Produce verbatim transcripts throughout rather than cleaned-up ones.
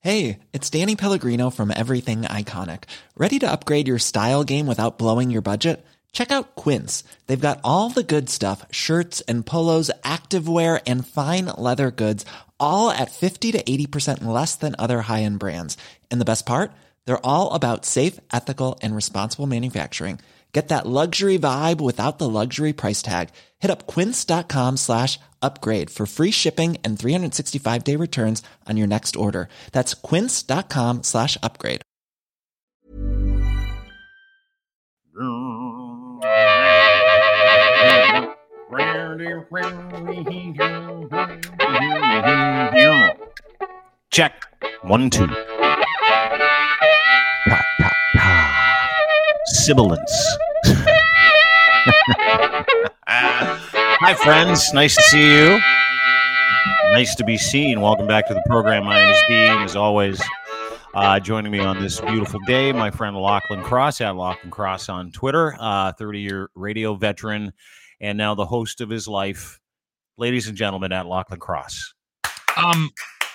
Hey, it's Danny Pellegrino from Everything Iconic. Ready to upgrade your style game without blowing your budget? Check out Quince. They've got all the good stuff, shirts and polos, activewear, and fine leather goods, all at fifty to eighty percent less than other high-end brands. And the best part? They're all about safe, ethical, and responsible manufacturing. Get that luxury vibe without the luxury price tag. Hit up quince.com slash upgrade for free shipping and three sixty-five day returns on your next order. That's quince.com slash upgrade. Check. One, two. Pa, pa, pa. Sibilance. Hi, friends. Nice to see you. Nice to be seen. Welcome back to the program. My name is Dean. As always, uh, joining me on this beautiful day, my friend Lachlan Cross, at Lachlan Cross on Twitter, uh, thirty-year radio veteran, and now the host of his life. Ladies and gentlemen, at Lachlan Cross. Um,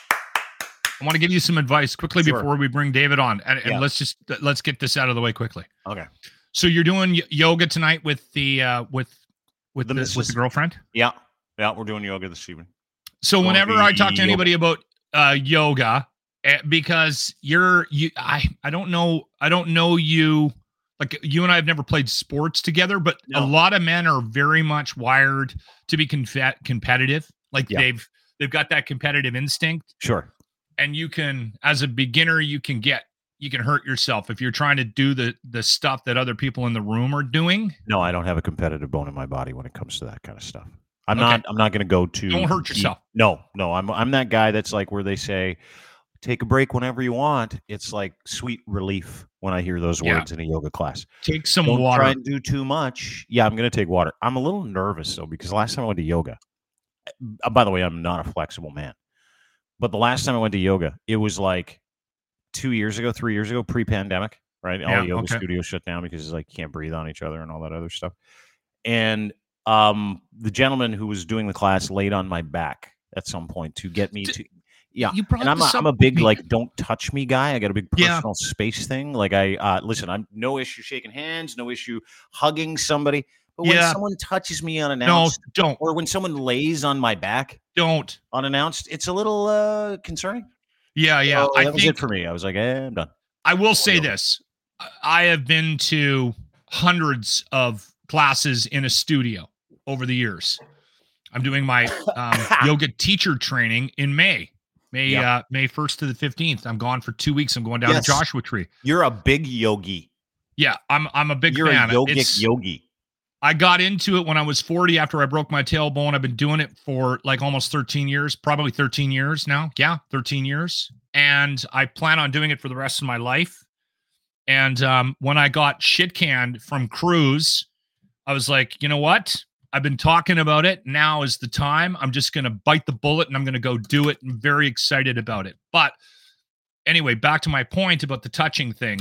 I want to give you some advice quickly Sure. before we bring David on, and, and Yeah. let's just let's get this out of the way quickly. Okay. So you're doing y- yoga tonight with the uh, with with The the, missus. with the girlfriend. Yeah. Yeah, we're doing yoga this evening. So Gonna whenever be I talk to yoga. anybody about uh, yoga, eh, because you're you, I I don't know I don't know you. Like you and I have never played sports together, but No. a lot of men are very much wired to be conf- competitive. Like Yeah. they've they've got that competitive instinct. Sure. And you can, as a beginner, you can get, you can hurt yourself if you're trying to do the the stuff that other people in the room are doing. No, I don't have a competitive bone in my body when it comes to that kind of stuff. I'm Okay. not. I'm not going to go to. Don't hurt compete. yourself. No, no. I'm. I'm that guy that's like where they say, "Take a break whenever you want." It's like sweet relief when I hear those Yeah. words in a yoga class. Take some Don't water. try and do too much. Yeah, I'm going to take water. I'm a little nervous though because last time I went to yoga. Uh, by the way, I'm not a flexible man, but the last time I went to yoga, it was like two years ago, three years ago, pre-pandemic. Right, all Yeah, the yoga okay. studios shut down because it's like you can't breathe on each other and all that other stuff. And um, the gentleman who was doing the class laid on my back at some point to get me D- to, yeah. You brought And I'm a, this I'm up a big with me. like don't touch me guy. I got a big Yeah. personal space thing. Like I uh, listen, I'm no issue shaking hands, no issue hugging somebody. But when Yeah. someone touches me No, unannounced, don't, or when someone lays on my back don't. unannounced, it's a little uh, concerning. Yeah, yeah. So I that was think it for me. I was like, eh, I'm done. I will say yoga. this: I- I have been to hundreds of classes in a studio over the years. I'm doing my um, yoga teacher training in May, May Yeah. uh, May first to the fifteenth. I'm gone for two weeks. I'm going down Yes. to Joshua Tree. You're a big yogi. Yeah, I'm I'm a big You're fan. a yogic It's- yogi. I got into it when I was forty after I broke my tailbone. I've been doing it for like almost thirteen years, probably thirteen years now. Yeah, thirteen years. And I plan on doing it for the rest of my life. And um, when I got shit canned from Cruise, I was like, you know what? I've been talking about it. Now is the time. I'm just going to bite the bullet and I'm going to go do it. I'm very excited about it. But anyway, back to my point about the touching thing.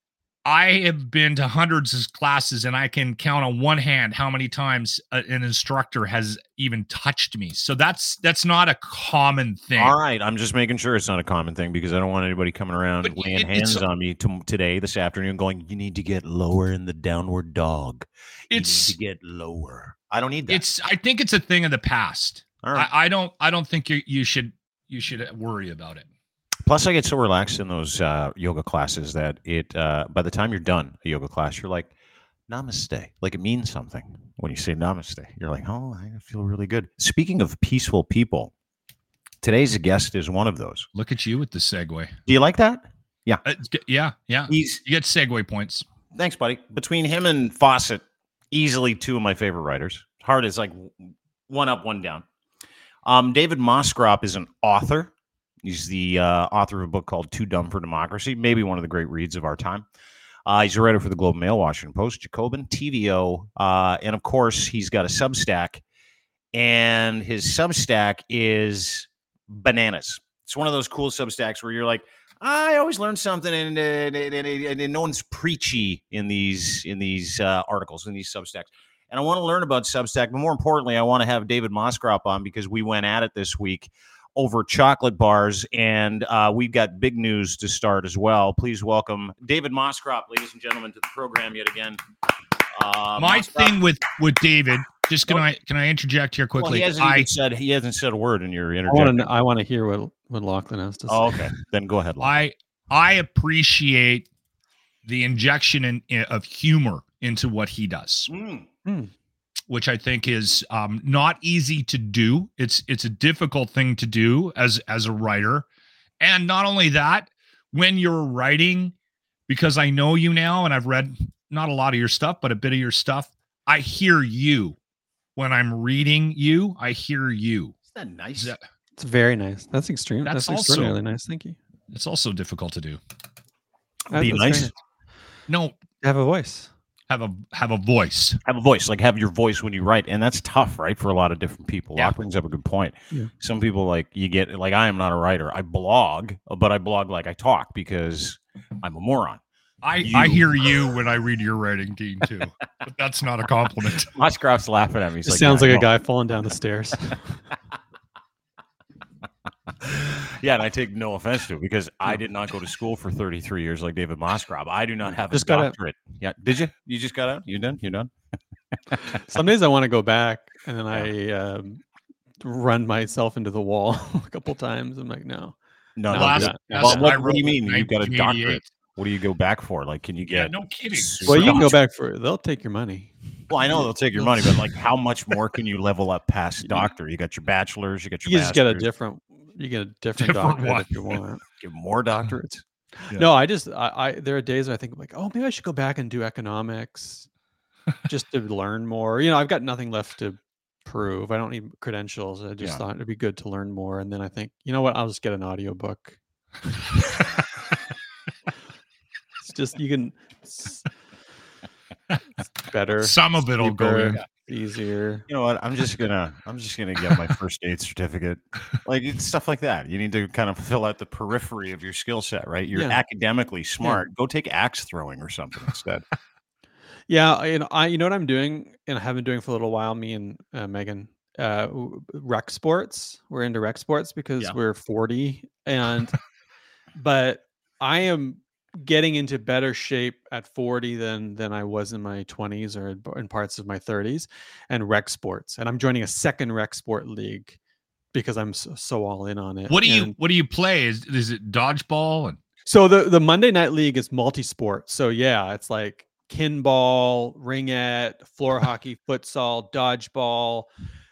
I have been to hundreds of classes and I can count on one hand how many times a, an instructor has even touched me. So that's that's not a common thing. All right, I'm just making sure it's not a common thing because I don't want anybody coming around But laying it- it's- hands on me to, today, this afternoon, going, "You need to get lower in the downward dog. You It's need to get lower." I don't need that. it's I think it's a thing of the past. All right. I, I don't I don't think you you should you should worry about it. Plus, I get so relaxed in those uh, yoga classes that it uh, by the time you're done a yoga class, you're like, "Namaste." Like it means something when you say "Namaste." You're like, "Oh, I feel really good." Speaking of peaceful people, today's guest is one of those. Look at you with the segue. Do you like that? Uh, yeah, yeah. He's You get segue points. Thanks, buddy. Between him and Fawcett, easily two of my favorite writers. Hard is like one up, one down. Um, David Moskrop is an author. He's the uh, author of a book called Too Dumb for Democracy, maybe one of the great reads of our time. Uh, he's a writer for the Globe and Mail, Washington Post, Jacobin, T V O, uh, and of course, he's got a Substack. And his Substack is bananas. It's one of those cool Substacks where you're like, I always learn something, and, and, and, and, and no one's preachy in these in these uh, articles, in these Substacks. And I want to learn about Substack, but more importantly, I want to have David Moskrop on because we went at it this week over chocolate bars. And uh, we've got big news to start as well. Please welcome David Moskrop, ladies and gentlemen, to the program yet again. Uh, My Moskrop. thing with with David, just can I can I interject here quickly? Well, he hasn't I even said he hasn't said a word in your I interjection. want to. I want to hear what what Lachlan has to say. Oh, okay. Then go ahead. Lachlan. I I appreciate the injection in, in, of humor into what he does, Mm. which I think is um, not easy to do. It's it's a difficult thing to do as as a writer, and not only that, when you're writing, because I know you now and I've read not a lot of your stuff, but a bit of your stuff. I hear you when I'm reading you. I hear you. Isn't that nice? That, It's very nice. That's extreme. That's That's, also- extraordinarily nice. Thank you. it's also difficult to do. That- Be that's nice. very No, Have a voice. have a have a voice. Have a voice, like have your voice when you write, and that's tough, right, for a lot of different people. Yeah. Locke brings up a good point. Yeah. Some people, like, you get, like, I am not a writer. I blog, but I blog like I talk because I'm a moron. I, You- I hear you when I read your writing, Dean, too. But that's not a compliment. Moscroft's laughing at me. He's It like, sounds "Yeah, like I a know." guy falling down the stairs. Yeah, and I take no offense to it because I did not go to school for thirty-three years like David Moskrop. I do not have Just a got out. doctorate. Yeah, did you? You just got out? You done? You done? Some days I want to go back, and then I um, run myself into the wall a couple times. I'm like, no. No, The no. last- yeah. last Well, I what, what wrote do you was mean? You've got a nineteen doctorate. eighty-eight. What do you go back for? Like, can you Yeah, get? no kidding. Well, you can go doctorate? back for They'll take your money. Well, I know they'll take your money, but like, how much more can you level up past doctor? You got your bachelor's, you got your You just get a master's, different. You get a different, Different doctorate one. if you want. get more doctorates. Yeah. No, I just I, I there are days where I think like, oh, maybe I should go back and do economics just to learn more. You know, I've got nothing left to prove. I don't need credentials. I just Yeah. thought it'd be good to learn more. And then I think, you know what? I'll just get an audiobook. It's just you can it's, it's better, Some of it'll go cheaper, in. easier. You know what? I'm just gonna I'm just gonna get my first aid certificate. Like, it's stuff like that. You need to kind of fill out the periphery of your skill set, right? You're Yeah. academically smart. Go take axe throwing or something instead. Yeah, I- you know, I you know what I'm doing, and I have been doing for a little while. Me and uh, Megan, uh, w- rec sports. We're into rec sports because Yeah. we're forty, and but I am getting into better shape at forty than than I was in my twenties or in in parts of my thirties, and rec sports. And I'm joining a second rec sport league because I'm so, so all in on it. What do you And what do you play? Is is it dodgeball and so the the Monday night league is multi-sport. So yeah, it's like kinball, ringette, floor hockey, futsal, dodgeball,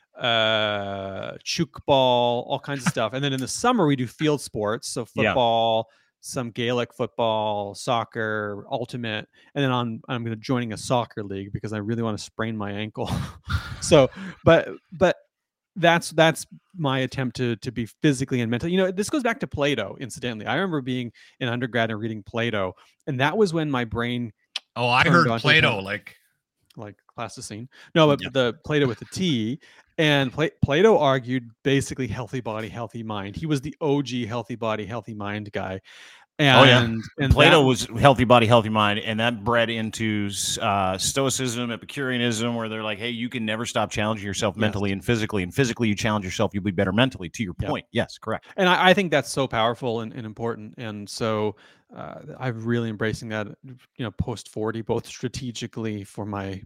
uh, chook ball, all kinds of stuff. And then in the summer we do field sports, so Yeah. football, some Gaelic football, soccer, ultimate, and then on I'm going to joining a soccer league because I really want to sprain my ankle. so, but but that's that's my attempt to to be physically and mentally. You know, this goes back to Plato. Incidentally, I remember being in undergrad and reading Plato, and that was when my brain oh I Turned heard on to Plato him. like like plasticine. No, but Yeah. the Plato with the T. And Pla- Plato argued basically healthy body, healthy mind. He was the O G healthy body, healthy mind guy. And, Oh, yeah. and Plato that- was healthy body, healthy mind, and that bred into uh, Stoicism, Epicureanism, where they're like, "Hey, you can never stop challenging yourself Yes. mentally and physically, and physically you challenge yourself, you'll be better mentally." To your Yeah. point, yes, correct. and I, I think that's so powerful and, and important. And so uh, I'm really embracing that, you know, post forty, both strategically for my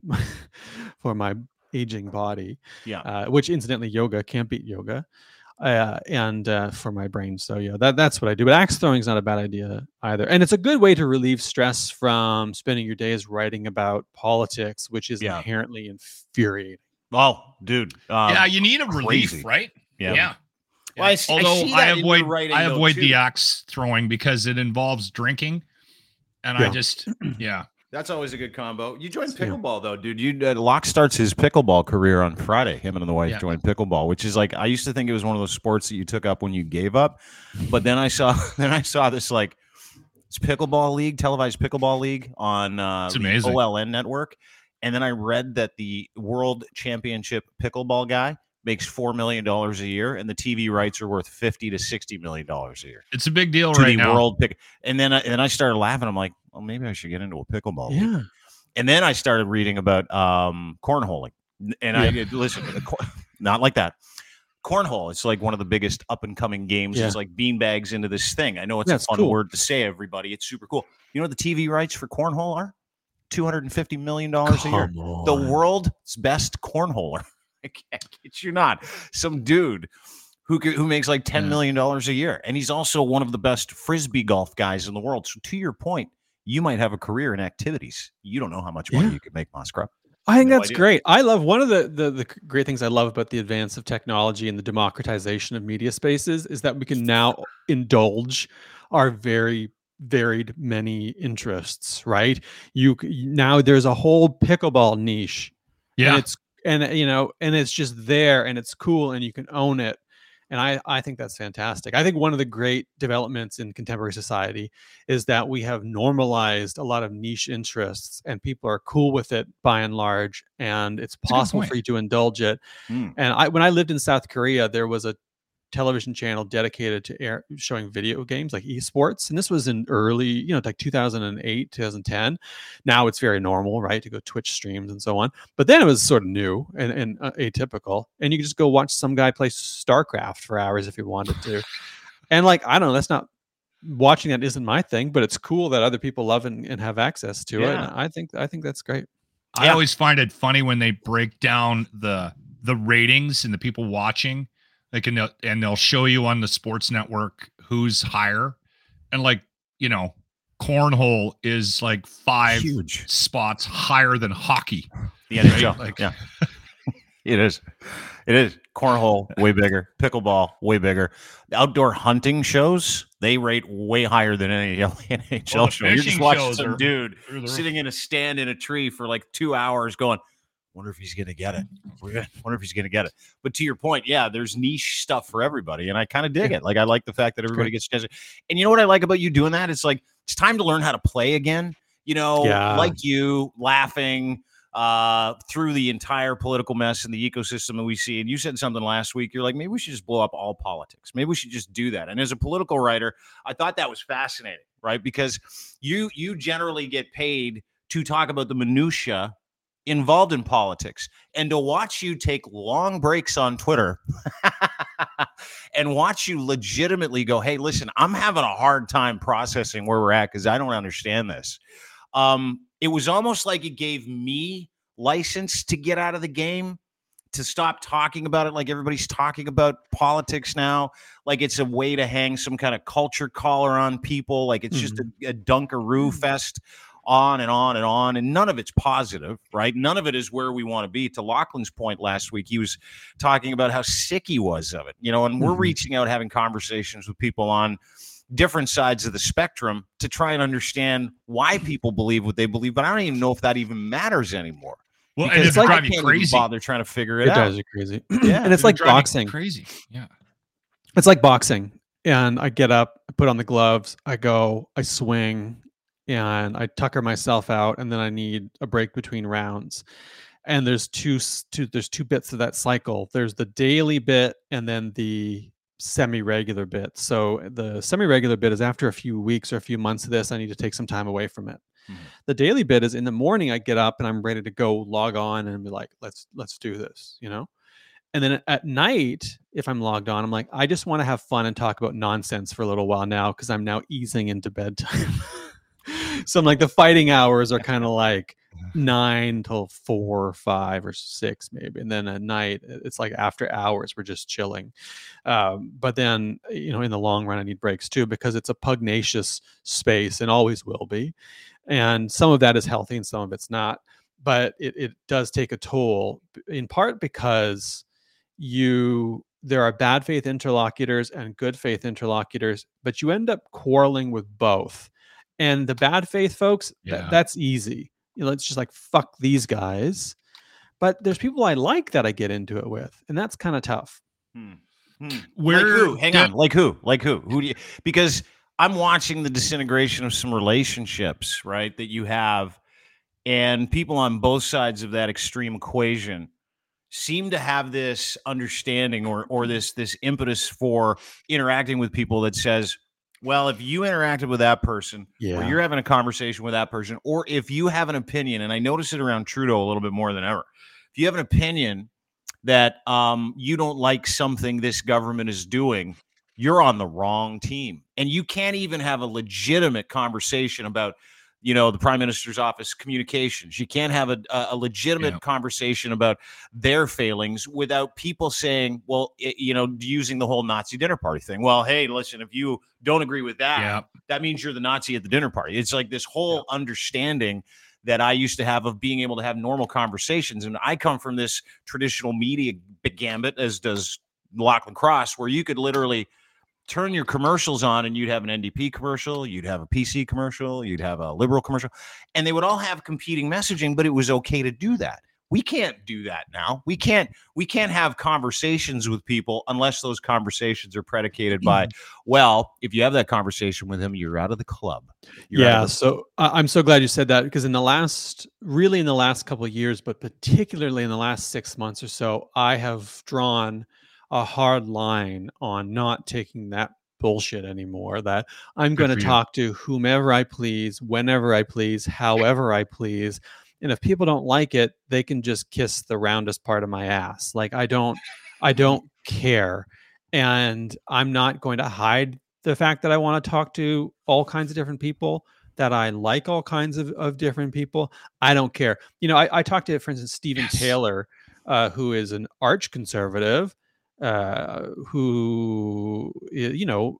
for my aging body, Yeah, uh, which incidentally yoga can't beat yoga, uh, and uh, for my brain. So yeah, that that's what I do. But axe throwing is not a bad idea either, and it's a good way to relieve stress from spending your days writing about politics, which is Yeah. inherently infuriating. oh, dude, um, yeah, you need a relief, crazy. right? yeah. Yeah. Well, I s- I Although see I, that in your avoid writing, I though, avoid too. the axe throwing because it involves drinking, and I Yeah. just yeah. That's always a good combo. You joined Yeah. pickleball though, dude. You uh, Locke starts his pickleball career on Friday. Him and the wife Yeah. joined pickleball, which is like I used to think it was one of those sports that you took up when you gave up, but then I saw then I saw this like it's pickleball league, televised pickleball league on uh, It's the amazing. O L N network, and then I read that the world championship pickleball guy makes four million dollars a year, and the T V rights are worth fifty to sixty million dollars a year It's a big deal to right the now. world pick. And then I, and then I started laughing. I'm like, well, maybe I should get into a pickleball league. Yeah. And then I started reading about um, cornholing, and I listen. the cor- Not like that. cornhole. It's like one of the biggest up and coming games. Yeah. It's like beanbags into this thing. I know it's Yeah, a it's fun cool. word to say, everybody. It's super cool. You know what the T V rights for cornhole are? two hundred fifty million dollars a year. Come on. The world's best cornholer. I can't get you not. Some dude who could, who makes like ten Yeah. million dollars a year. And he's also one of the best Frisbee golf guys in the world. So to your point, you might have a career in activities. You don't know how much money Yeah. you could make, Moskra. I think No that's idea. great. I love one of the, the the great things I love about the advance of technology and the democratization of media spaces is that we can now indulge our very varied many interests, right? You c- now there's a whole pickleball niche, and Yeah. it's and you know, and it's just there, and it's cool, and you can own it. And I, I think that's fantastic. I think one of the great developments in contemporary society is that we have normalized a lot of niche interests and people are cool with it by and large. And it's a good possible point. for you to indulge it. Mm. And I, when I lived in South Korea, there was a television channel dedicated to air, showing video games like esports. And this was in early, you know, like two thousand eight, two thousand ten. Now it's very normal, right, to go Twitch streams and so on. But then it was sort of new and, and uh, atypical. And you could just go watch some guy play StarCraft for hours if you wanted to. And like, I don't know, that's not, watching that isn't my thing, but it's cool that other people love and, and have access to it. Yeah. And I think, I think that's great. I Yeah. always find it funny when they break down the the ratings and the people watching. Like and they'll, and they'll show you on the sports network who's higher, and like you know, cornhole is like five Huge. spots higher than hockey. The N H L. Right? Like- yeah. It is. It is. Cornhole, way bigger. Pickleball, way bigger. The outdoor hunting shows, they rate way higher than any N H L Well, the show. You're just fishing watching shows some are dude through the roof. sitting in a stand in a tree for like two hours going, wonder if he's going to get it. Wonder if he's going to get it. But to your point, yeah, there's niche stuff for everybody. And I kind of dig it. Like, I like the fact that everybody great. gets a chance. And you know what I like about you doing that? It's like, it's time to learn how to play again. You know, Yeah. like you laughing uh, through the entire political mess and the ecosystem that we see. And you said something last week. You're like, maybe we should just blow up all politics. Maybe we should just do that. And as a political writer, I thought that was fascinating, right? Because you you generally get paid to talk about the minutia involved in politics, and to watch you take long breaks on Twitter and watch you legitimately go, hey, listen, I'm having a hard time processing where we're at because I don't understand this. Um, it was almost like it gave me license to get out of the game, to stop talking about it like everybody's talking about politics now, like it's a way to hang some kind of culture collar on people, like it's just a, a Dunkaroo fest, on and on and on, and none of it's positive, right? None of it is where we want to be. To Lachlan's point last week, he was talking about how sick he was of it, you know, and we're Mhm. reaching out, having conversations with people on different sides of the spectrum to try and understand why people believe what they believe, but I don't even know if that even matters anymore. Well, Because and it's it like- drive I you can't even crazy. bother trying to figure it, It out. drives you crazy. Yeah. And it's It'll like drive you boxing. Crazy. Yeah. It's like boxing. And I get up, I put on the gloves, I go, I swing, and I tucker myself out, and then I need a break between rounds. And there's two, s- two there's two bits of that cycle. There's the daily bit and then the semi-regular bit. So the semi-regular bit is after a few weeks or a few months of this, I need to take some time away from it. Mhm. The daily bit is in the morning, I get up and I'm ready to go log on and be like, let's let's do this, you know? And then at night, if I'm logged on, I'm like, I just want to have fun and talk about nonsense for a little while now because I'm now easing into bedtime. So I'm like, the fighting hours are kind of like nine till four or five or six, maybe. And then at night, it's like after hours, we're just chilling. Um, but then, you know, in the long run, I need breaks too because it's a pugnacious space and always will be. And some of that is healthy and some of it's not. But it, it does take a toll, in part because you there are bad faith interlocutors and good faith interlocutors, but you end up quarreling with both. And the bad faith folks, th- Yeah. that's easy. You know, it's just like, fuck these guys. But there's people I like that I get into it with, and that's kind of tough. Hmm. Hmm. Where like who? Hang did- on. Like who? Like who? Who do you? Because I'm watching the disintegration of some relationships, right, that you have, and people on both sides of that extreme equation seem to have this understanding or or this this impetus for interacting with people that says, well, if you interacted with that person, or you're having a conversation with that person, or if you have an opinion, and I notice it around Trudeau a little bit more than ever, if you have an opinion that um, you don't like something this government is doing, you're on the wrong team. And you can't even have a legitimate conversation about, you know, the prime minister's office communications. You can't have a, a legitimate yeah. conversation about their failings without people saying, well, it, you know, using the whole Nazi dinner party thing. Well, hey, listen, if you don't agree with that, yeah. that means you're the Nazi at the dinner party. It's like this whole yeah. understanding that I used to have of being able to have normal conversations. And I come from this traditional media gambit, as does Lachlan Cross, where you could literally turn your commercials on and you'd have an N D P commercial, you'd have a P C commercial, you'd have a Liberal commercial, and they would all have competing messaging, but it was okay to do that. We can't do that now. We can't we can't have conversations with people unless those conversations are predicated by, well, if you have that conversation with him, you're out of the club. You're yeah, the- so uh, I'm so glad you said that, because in the last, really in the last couple of years, but particularly in the last six months or so, I have drawn a hard line on not taking that bullshit anymore, that I'm going to talk to whomever I please, whenever I please, however I please. And if people don't like it, they can just kiss the roundest part of my ass. Like, I don't, I don't care. And I'm not going to hide the fact that I want to talk to all kinds of different people, that I like all kinds of, of different people. I don't care. You know, I, I talked to, for instance, Stephen yes. Taylor, uh, who is an arch conservative, uh, who, you know,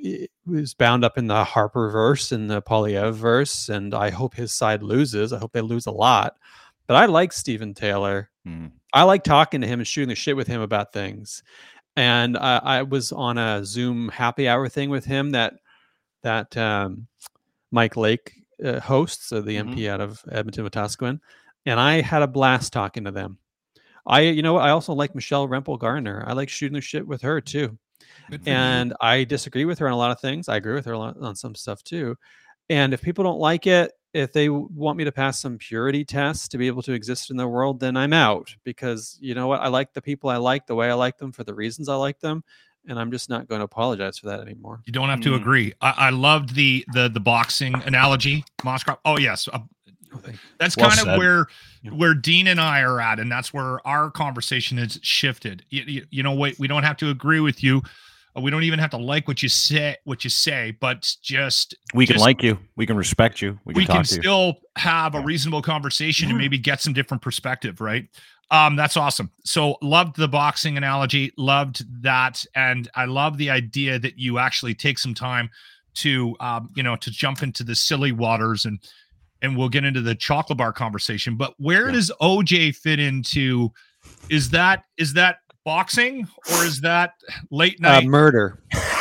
is bound up in the Harper verse and the Polyev verse, and I hope his side loses. I hope they lose a lot. But I like Stephen Taylor. Mm. I like talking to him and shooting the shit with him about things. And I, I was on a Zoom happy hour thing with him that that um, Mike Lake uh, hosts, uh, the mm-hmm. M P out of Edmonton-Wetaskiwin, and I had a blast talking to them. I, you know, I also like Michelle Rempel Garner. I like shooting the shit with her too. And you. I disagree with her on a lot of things. I agree with her a lot on some stuff too. And if people don't like it, if they want me to pass some purity tests to be able to exist in the world, then I'm out, because you know what? I like the people I like the way I like them for the reasons I like them. And I'm just not going to apologize for that anymore. You don't have to mm. agree. I, I loved the, the, the boxing analogy. Moskov. Oh yes. Uh, That's well kind said. of where where Dean and I are at, and that's where our conversation has shifted. You, you, you know, we, we don't have to agree with you. We don't even have to like what you say, what you say, but just we can just, like you, we can respect you, we can, we talk can to still you. have a reasonable conversation and maybe get some different perspective, right? Um, that's awesome. So loved the boxing analogy, loved that, and I love the idea that you actually take some time to, um, you know, to jump into the silly waters, and and we'll get into the chocolate bar conversation. But where yeah. does O J fit into? Is that is that boxing, or is that late night uh, murder?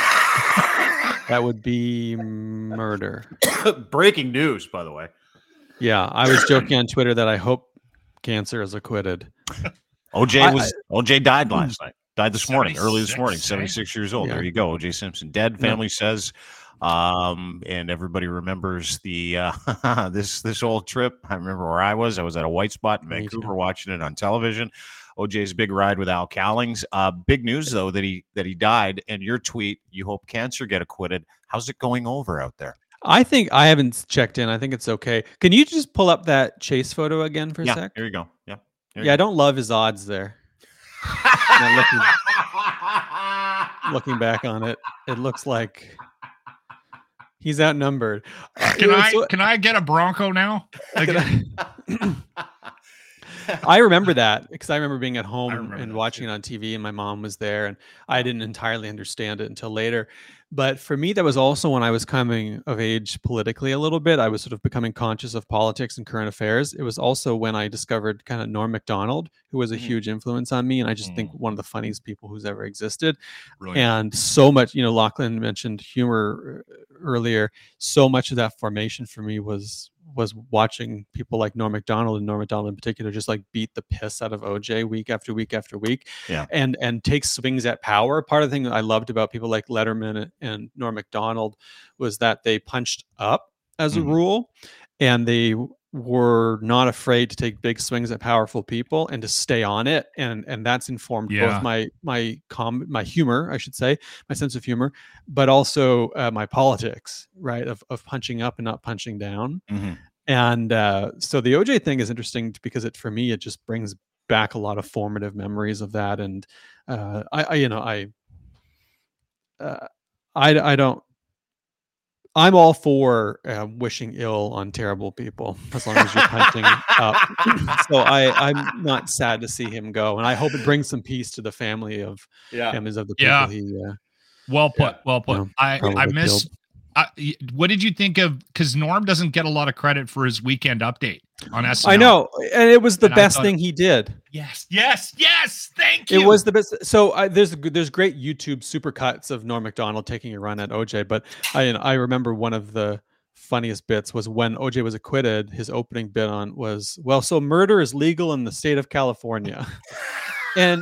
That would be murder. Breaking news, by the way. Yeah, I was joking on Twitter that I hope cancer is acquitted. O J was I, O J died last night. Died this morning, early this morning. seventy-six years old. Yeah. There you go. O J Simpson dead. Family yeah. says. Um, and everybody remembers the uh, this this old trip. I remember where I was. I was at a white spot in Vancouver watching it on television. O J's big ride with Al Cowlings. Uh, big news though that he that he died. And your tweet, you hope cancer get acquitted. How's it going over out there? I think I haven't checked in. I think it's okay. Can you just pull up that Chase photo again for a yeah, sec? Here you go. Yeah. Yeah, go. I don't love his odds there. looking, looking back on it, it looks like he's outnumbered. Uh, can I so, can I get a Bronco now? I, I remember that because I remember being at home and watching too. it on T V, and my mom was there, and I didn't entirely understand it until later. But for me, that was also when I was coming of age politically a little bit. I was sort of becoming conscious of politics and current affairs. It was also when I discovered kind of Norm Macdonald, who was a mm. huge influence on me. And I just mm. think one of the funniest people who's ever existed. Brilliant. And so much, you know, Lachlan mentioned humor earlier. So much of that formation for me was was watching people like Norm Macdonald, and Norm Macdonald in particular, just like beat the piss out of O J week after week after week, yeah, and and take swings at power. Part of the thing that I loved about people like Letterman and Norm Macdonald was that they punched up as a mm-hmm. rule, and they were not afraid to take big swings at powerful people and to stay on it, and and that's informed yeah. both my my com my humor, I should say, my sense of humor, but also uh, my politics, right, of of punching up and not punching down. Mm-hmm. And uh, so the O J thing is interesting because it for me it just brings back a lot of formative memories of that. And uh, I, I, you know, I, uh, I, I don't. I'm all for uh, wishing ill on terrible people as long as you're punching up. So I, I'm not sad to see him go, and I hope it brings some peace to the family of Yeah. families of the people Yeah. he. Uh, Well put. Yeah. Well put. No, I probably I miss. killed. I, what did you think of? Because Norm doesn't get a lot of credit for his weekend update on S N L. I know, and it was the And I best thought- thing he did. Yes. Yes. Yes. Thank you. It was the best. So I, there's there's great YouTube supercuts of Norm Macdonald taking a run at O J, but I I remember one of the funniest bits was when O J was acquitted. His opening bit on was, well, so murder is legal in the state of California, and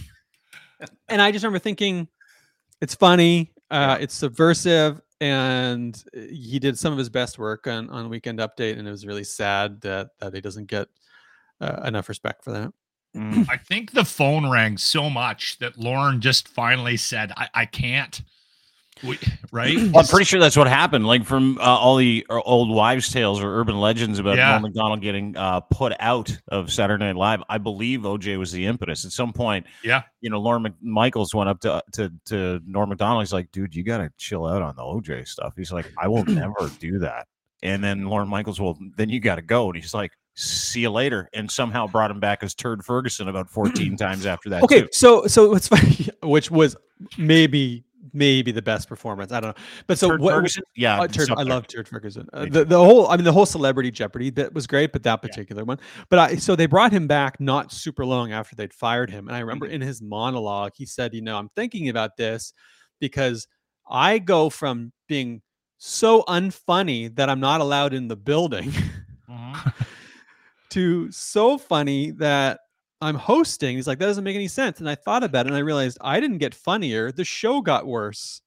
and I just remember thinking, it's funny, uh, Yeah. it's subversive, and he did some of his best work on on Weekend Update, and it was really sad that that he doesn't get uh, enough respect for that. Mm. I think the phone rang so much that Lauren just finally said, I, I can't. We, right? Well, I'm pretty sure that's what happened. Like from uh, all the uh, old wives' tales or urban legends about Yeah. Norm Macdonald getting uh, put out of Saturday Night Live. I believe O J was the impetus. At some point, Yeah. you know, Lauren Mc- Michaels went up to to to Norm Macdonald. He's like, "Dude, you got to chill out on the O J stuff." He's like, "I will never do that." And then Lauren Michaels, well, then you got to go. And he's like, "See you later." And somehow brought him back as Turd Ferguson about fourteen times after that. Okay, too. so so what's funny, which was maybe maybe the best performance. I don't know, but so Turd what? Ferguson? Yeah, Uh, it's Turd, up I there. love Turd Ferguson. Uh, Me the the whole, I mean, the whole Celebrity Jeopardy bit was great, but that particular one. But I so they brought him back not super long after they'd fired him, and I remember in his monologue he said, "You know, I'm thinking about this because I go from being so unfunny that I'm not allowed in the building Mhm. to so funny that I'm hosting." He's like, that doesn't make any sense. And I thought about it and I realized I didn't get funnier. The show got worse.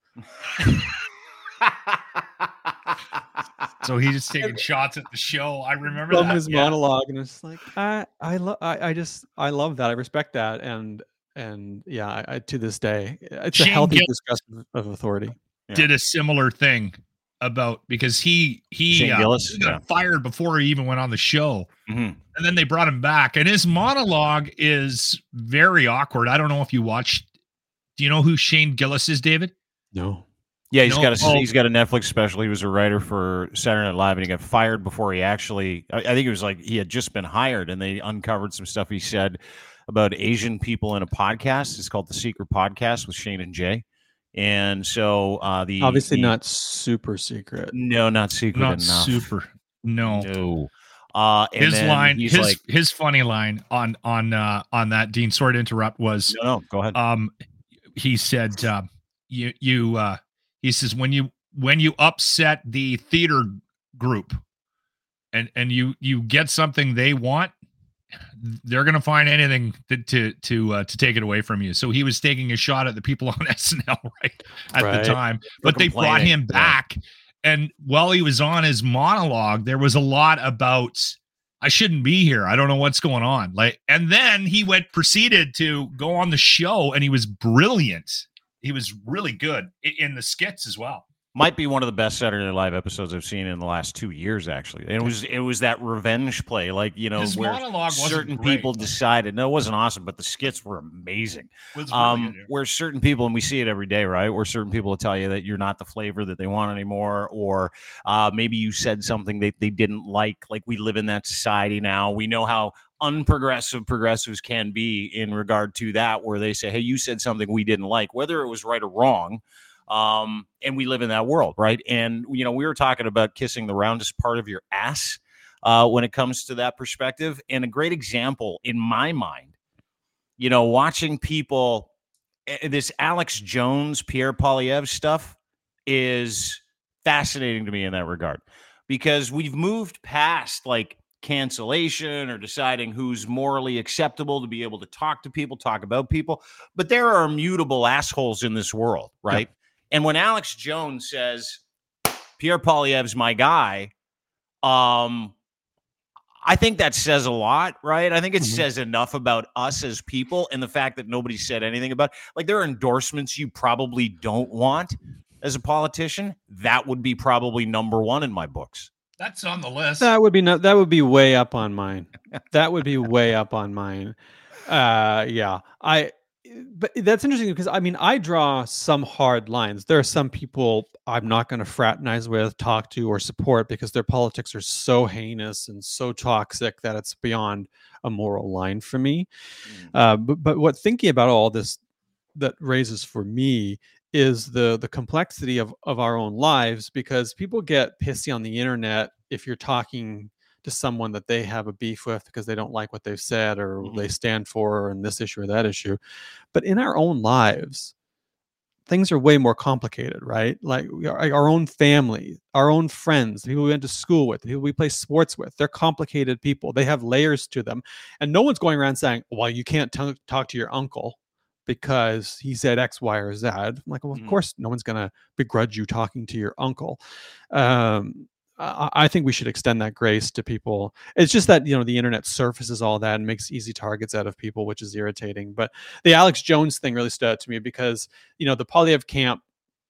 So he's just taking shots at the show. I remember From that. his Yeah. monologue. And it's like, I, I love, I, I just, I love that. I respect that. And, and yeah, I, I to this day, it's a Shane healthy Gill- discussion of authority. Yeah. Did a similar thing about because he he, Shane uh, Gillis? he got Yeah. fired before he even went on the show. Mhm. And then they brought him back, and his monologue is very awkward. I don't know if you watched. Do you know who Shane Gillis is, David? No. Yeah, he's No, got a oh. he's got a Netflix special. He was a writer for Saturday Night Live, and he got fired before he actually. I, I think it was like he had just been hired, and they uncovered some stuff he said about Asian people in a podcast. It's called The Secret Podcast with Shane and Jay, and so uh, the Obviously the- not super secret. no, not secret Not enough. super. No. No. Uh, and His then line, he's his like, his funny line on on uh, on that, Dean. Sorry to interrupt. Was no, no, go ahead. um, he said, uh, you you uh, he says when you when you upset the theater group, and and you you get something they want, they're gonna find anything to to to, uh, to take it away from you. So he was taking a shot at the people on S N L right at Right. the time, but they brought complaining, him yeah. back. And while he was on his monologue, there was a lot about I shouldn't be here. I don't know what's going on. Like, and then he went proceeded to go on the show, and he was brilliant. He was really good i- in the skits as well. Might be one of the best Saturday Night Live episodes I've seen in the last two years, actually. And it was it was that revenge play, like you know, His where monologue wasn't certain great, people but- decided. No, it wasn't awesome, but the skits were amazing. Was really Um, good. where certain people, and we see it every day, right? Where certain people will tell you that you're not the flavor that they want anymore, or uh, maybe you said something that they didn't like. Like we live in that society now. We know how unprogressive progressives can be in regard to that, where they say, "Hey, you said something we didn't like," whether it was right or wrong. Um, and we live in that world, right? And you know, we were talking about kissing the roundest part of your ass uh, when it comes to that perspective. And a great example in my mind, you know, watching people, eh, this Alex Jones, Pierre Poilievre stuff is fascinating to me in that regard, because we've moved past like cancellation or deciding who's morally acceptable to be able to talk to people, talk about people. But there are immutable assholes in this world, right? And when Alex Jones says Pierre Poilievre's my guy, um, I think that says a lot, right? I think it Mhm. says enough about us as people, and the fact that nobody said anything about, like, there are endorsements you probably don't want as a politician. That would be probably number one in my books. That's on the list. That would be no, that would be way up on mine. That would be way up on mine. Uh, yeah, I. But that's interesting because I mean, I draw some hard lines. There are some people I'm not going to fraternize with, talk to, or support because their politics are so heinous and so toxic that it's beyond a moral line for me. Mm. Uh, but but what thinking about all this that raises for me is the the complexity of of our own lives, because people get pissy on the internet if you're talking to someone that they have a beef with because they don't like what they've said or Mhm. they stand for in this issue or that issue. But in our own lives, things are way more complicated, right? Like we are, our own family, our own friends, the people we went to school with, the people we play sports with, they're complicated people. They have layers to them. And no one's going around saying, well, you can't t- talk to your uncle because he said X, Y, or Z. I'm like, well, of Mhm. course, no one's going to begrudge you talking to your uncle. Um, I, I think we should extend that grace to people. It's just that, you know, the internet surfaces all that and makes easy targets out of people, which is irritating. But the Alex Jones thing really stood out to me because, you know, the Poilievre camp,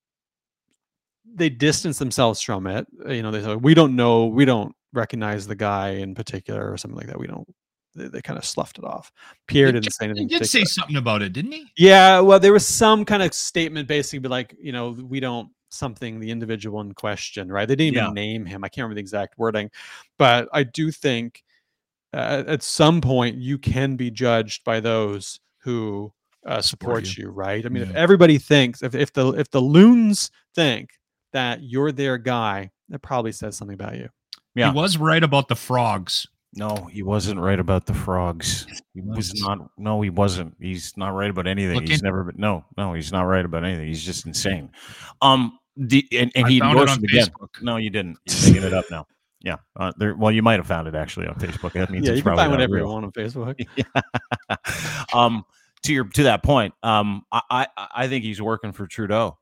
they distance themselves from it. You know, they say, we don't know, we don't recognize the guy in particular or something like that. We don't, they, they kind of sloughed it off. Pierre He didn't did- say anything. He did say particular. something about it, didn't he? Yeah, well, there was some kind of statement basically like, you know, we don't something the individual in question, right? They didn't even Yeah. name him. I can't remember the exact wording, but I do think uh, at some point you can be judged by those who uh, support, Support you. right? I mean, if Yeah. everybody thinks, if, if the if the loons think that you're their guy, that probably says something about you. Yeah. He was right about the frogs. No, he wasn't right about the frogs. He was was. not. No, he wasn't. He's not right about anything. Look he's in- never been. No, no, he's not right about anything. He's just insane. Um, the and, and I he found it endorsed on it again. Facebook. No, you didn't. You're making it up now. Yeah. Uh, there. Well, you might have found it actually on Facebook. That means Yeah, it's you can probably find not whatever real. you want on Facebook. Yeah. um, to your to that point, um, I I, I think he's working for Trudeau.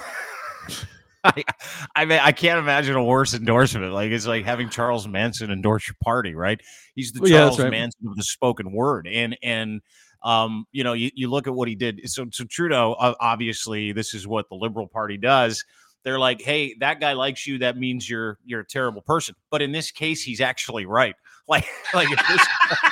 I, I mean, I can't imagine a worse endorsement. Like it's like having Charles Manson endorse your party, right? He's the Well, yeah, that's Charles right. Manson of the spoken word, and and um, you know, you, you look at what he did. So, so Trudeau, uh, obviously, this is what the Liberal Party does. They're like, hey, that guy likes you. That means you're you're a terrible person. But in this case, he's actually right. Like, like if this.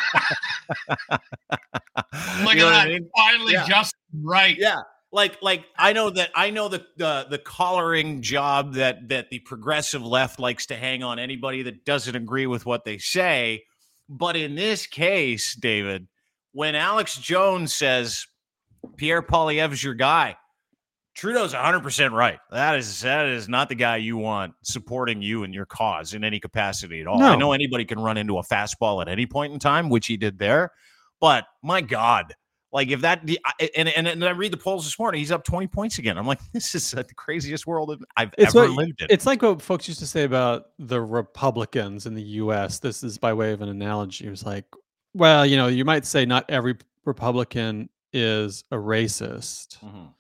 Look You know what at I that. mean? Finally, Yeah. just right. Yeah. Like, like I know that I know the, the the collaring job that that the progressive left likes to hang on anybody that doesn't agree with what they say. But in this case, David, when Alex Jones says Pierre Poilievre's your guy, Trudeau's one hundred percent right. That is that is not the guy you want supporting you and your cause in any capacity at all. No. I know anybody can run into a fastball at any point in time, which he did there. But my God. Like if that, and, and and I read the polls this morning, he's up twenty points again. I'm like, this is the craziest world I've It's ever what- lived in. It's like what folks used to say about the Republicans in the U S. This is by way of an analogy. It was like, well, you know, you might say not every Republican is a racist, Mhm.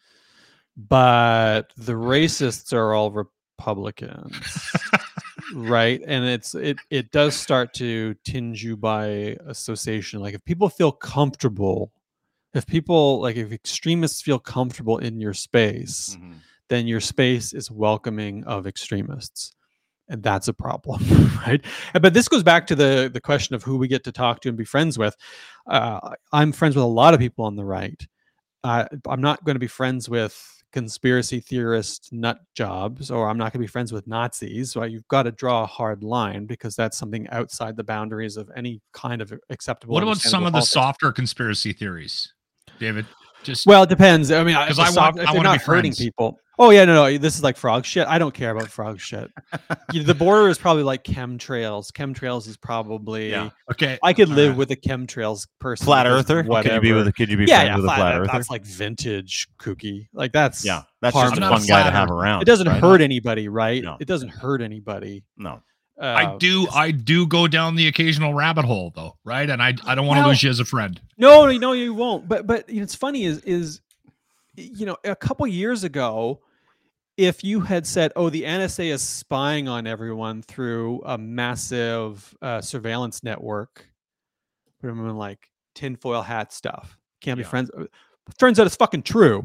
but the racists are all Republicans. Right. And it's it it does start to tinge you by association. Like if people feel comfortable, if people like if extremists feel comfortable in your space, Mhm. then your space is welcoming of extremists. And that's a problem, right? But this goes back to the the question of who we get to talk to and be friends with. Uh, I'm friends with a lot of people on the right. Uh, I'm not going to be friends with conspiracy theorist nut jobs, or I'm not going to be friends with Nazis. Right? You've got to draw a hard line because that's something outside the boundaries of any kind of acceptable. What about some understandable of the politics. softer conspiracy theories, David? Just Well, it depends. I mean, 'Cause if I the want- soft- if I they're wanna not be hurting friends. people. Oh yeah, no, no. This is like frog shit. I don't care about frog shit. You- the border is probably like chemtrails. Chemtrails is probably. Yeah. okay. I could All live right. with a chemtrails person. Flat because earther? Whatever. Could you be with? Could you be yeah, friends yeah. with a flat, flat that- earther? that's like vintage kooky. Like that's Yeah, that's part just a I'm of not fun a guy to flat have earther. around. It doesn't right? hurt anybody, right? No. It doesn't hurt anybody. No. Uh, I do I do go down the occasional rabbit hole though, right? And I I don't want to Well- lose you as a friend. No, no, no, you won't. But but you know, it's funny is is you know a couple years ago, if you had said, "Oh, the N S A is spying on everyone through a massive uh, surveillance network," put them in like tinfoil hat stuff. Can't be Yeah. friends. Turns out it's fucking true,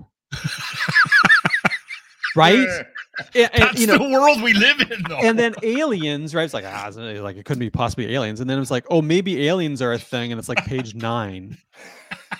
right? And, and, That's you know, the world we live in though. and then aliens, right? It's like ah, it's like it couldn't be possibly aliens. And then it was like, oh, maybe aliens are a thing, and it's like page nine.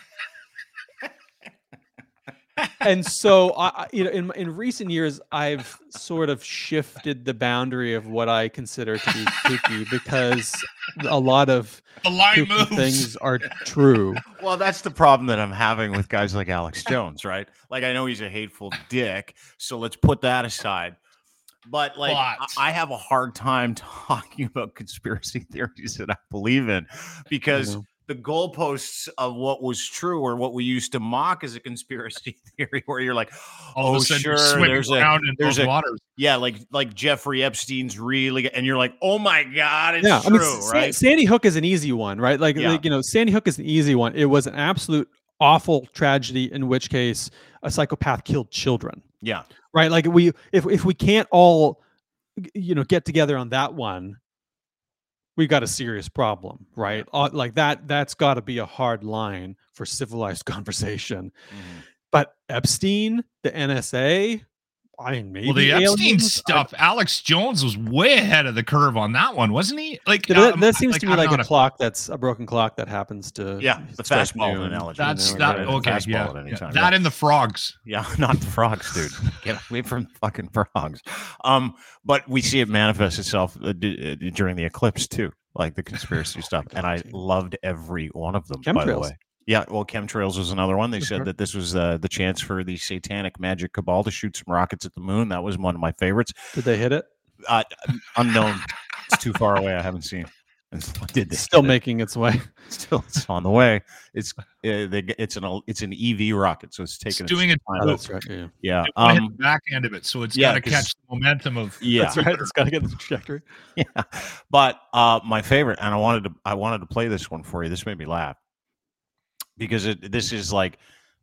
and so I, I- you know, in in recent years, I've sort of shifted the boundary of what I consider to be kooky because a lot of The line kooky moves. things are true. Well, that's the problem that I'm having with guys like Alex Jones, right? Like, I know he's a hateful dick, so let's put that aside. But like, I, But- I have a hard time talking about conspiracy theories that I believe in because know. the goalposts of what was true or what we used to mock as a conspiracy theory, where you're like, All of oh, a sudden, sure, you're swimming there's a, around in there's those a, waters. yeah, like like Jeffrey Epstein's really, and you're like, oh my god, it's yeah, true, I mean, Sa- right? Sandy Hook is an easy one, right? Like, Yeah. like, you know, Sandy Hook is an easy one. It was an absolute awful tragedy, in which case a psychopath killed children, Yeah, right? Like, we if if we can't all, you know, get together on that one, we've got a serious problem, right? Uh, like that, that's got to be a hard line for civilized conversation. Mhm. But Epstein, the N S A, I mean, maybe Well, the Epstein aliens, stuff, Alex Jones was way ahead of the curve on that one, wasn't he? Like, I- that, um, that seems like, to me I'm like not a clock that's a broken clock that happens to Yeah, the strike fastball noon, analogy. That's you know, that. right? Okay, Fastball yeah, at any yeah. time, That yeah. and the frogs. Yeah, not the frogs, dude. Get away from fucking frogs. Um, but we see it manifest itself uh, d- uh, during the eclipse too, like the conspiracy stuff, and I loved every one of them. By the Chemtrails. way, yeah. Well, chemtrails was another one. They For said sure. that this was uh, the chance for the satanic magic cabal to shoot some rockets at the moon. That was one of my favorites. Did they hit it? Uh, unknown. It's too far away. I haven't seen. And did they Still hit it? making its way. Still, it's on the way. It's uh, they, get- it's an it's an E V rocket, so it's It's taking doing it. Oh, that's right. Yeah, Yeah. It wanna hit Um. the back end of it, so it's yeah, got to 'cause- catch the momentum of. Yeah. that's right. It's got to get the trajectory. Yeah, but uh, my favorite, and I wanted to, I wanted to play this one for you. This made me laugh because it, this is like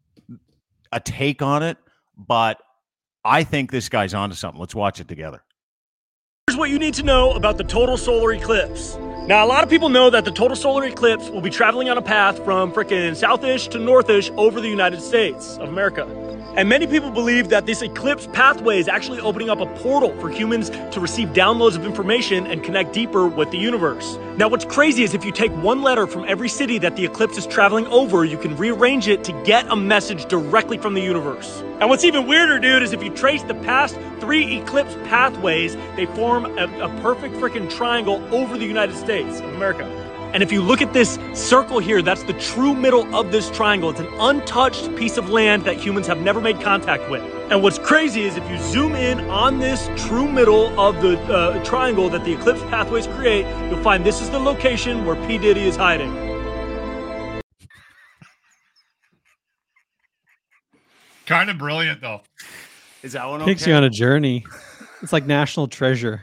a take on it, but I think this guy's onto something. Let's watch it together. Here's what you need to know about the total solar eclipse. Now, a lot of people know that the total solar eclipse will be traveling on a path from frickin' southish to northish over the United States of America. And many people believe that this eclipse pathway is actually opening up a portal for humans to receive downloads of information and connect deeper with the universe. Now, what's crazy is if you take one letter from every city that the eclipse is traveling over, you can rearrange it to get a message directly from the universe. And what's even weirder, dude, is if you trace the past three eclipse pathways, they form a, a perfect freaking triangle over the United States of America. And if you look at this circle here, that's the true middle of this triangle. It's an untouched piece of land that humans have never made contact with. And what's crazy is if you zoom in on this true middle of the uh, triangle that the eclipse pathways create, you'll find this is the location where P. Diddy is hiding. Kind of brilliant, though. Is that one Takes you on a journey. It's like national treasure.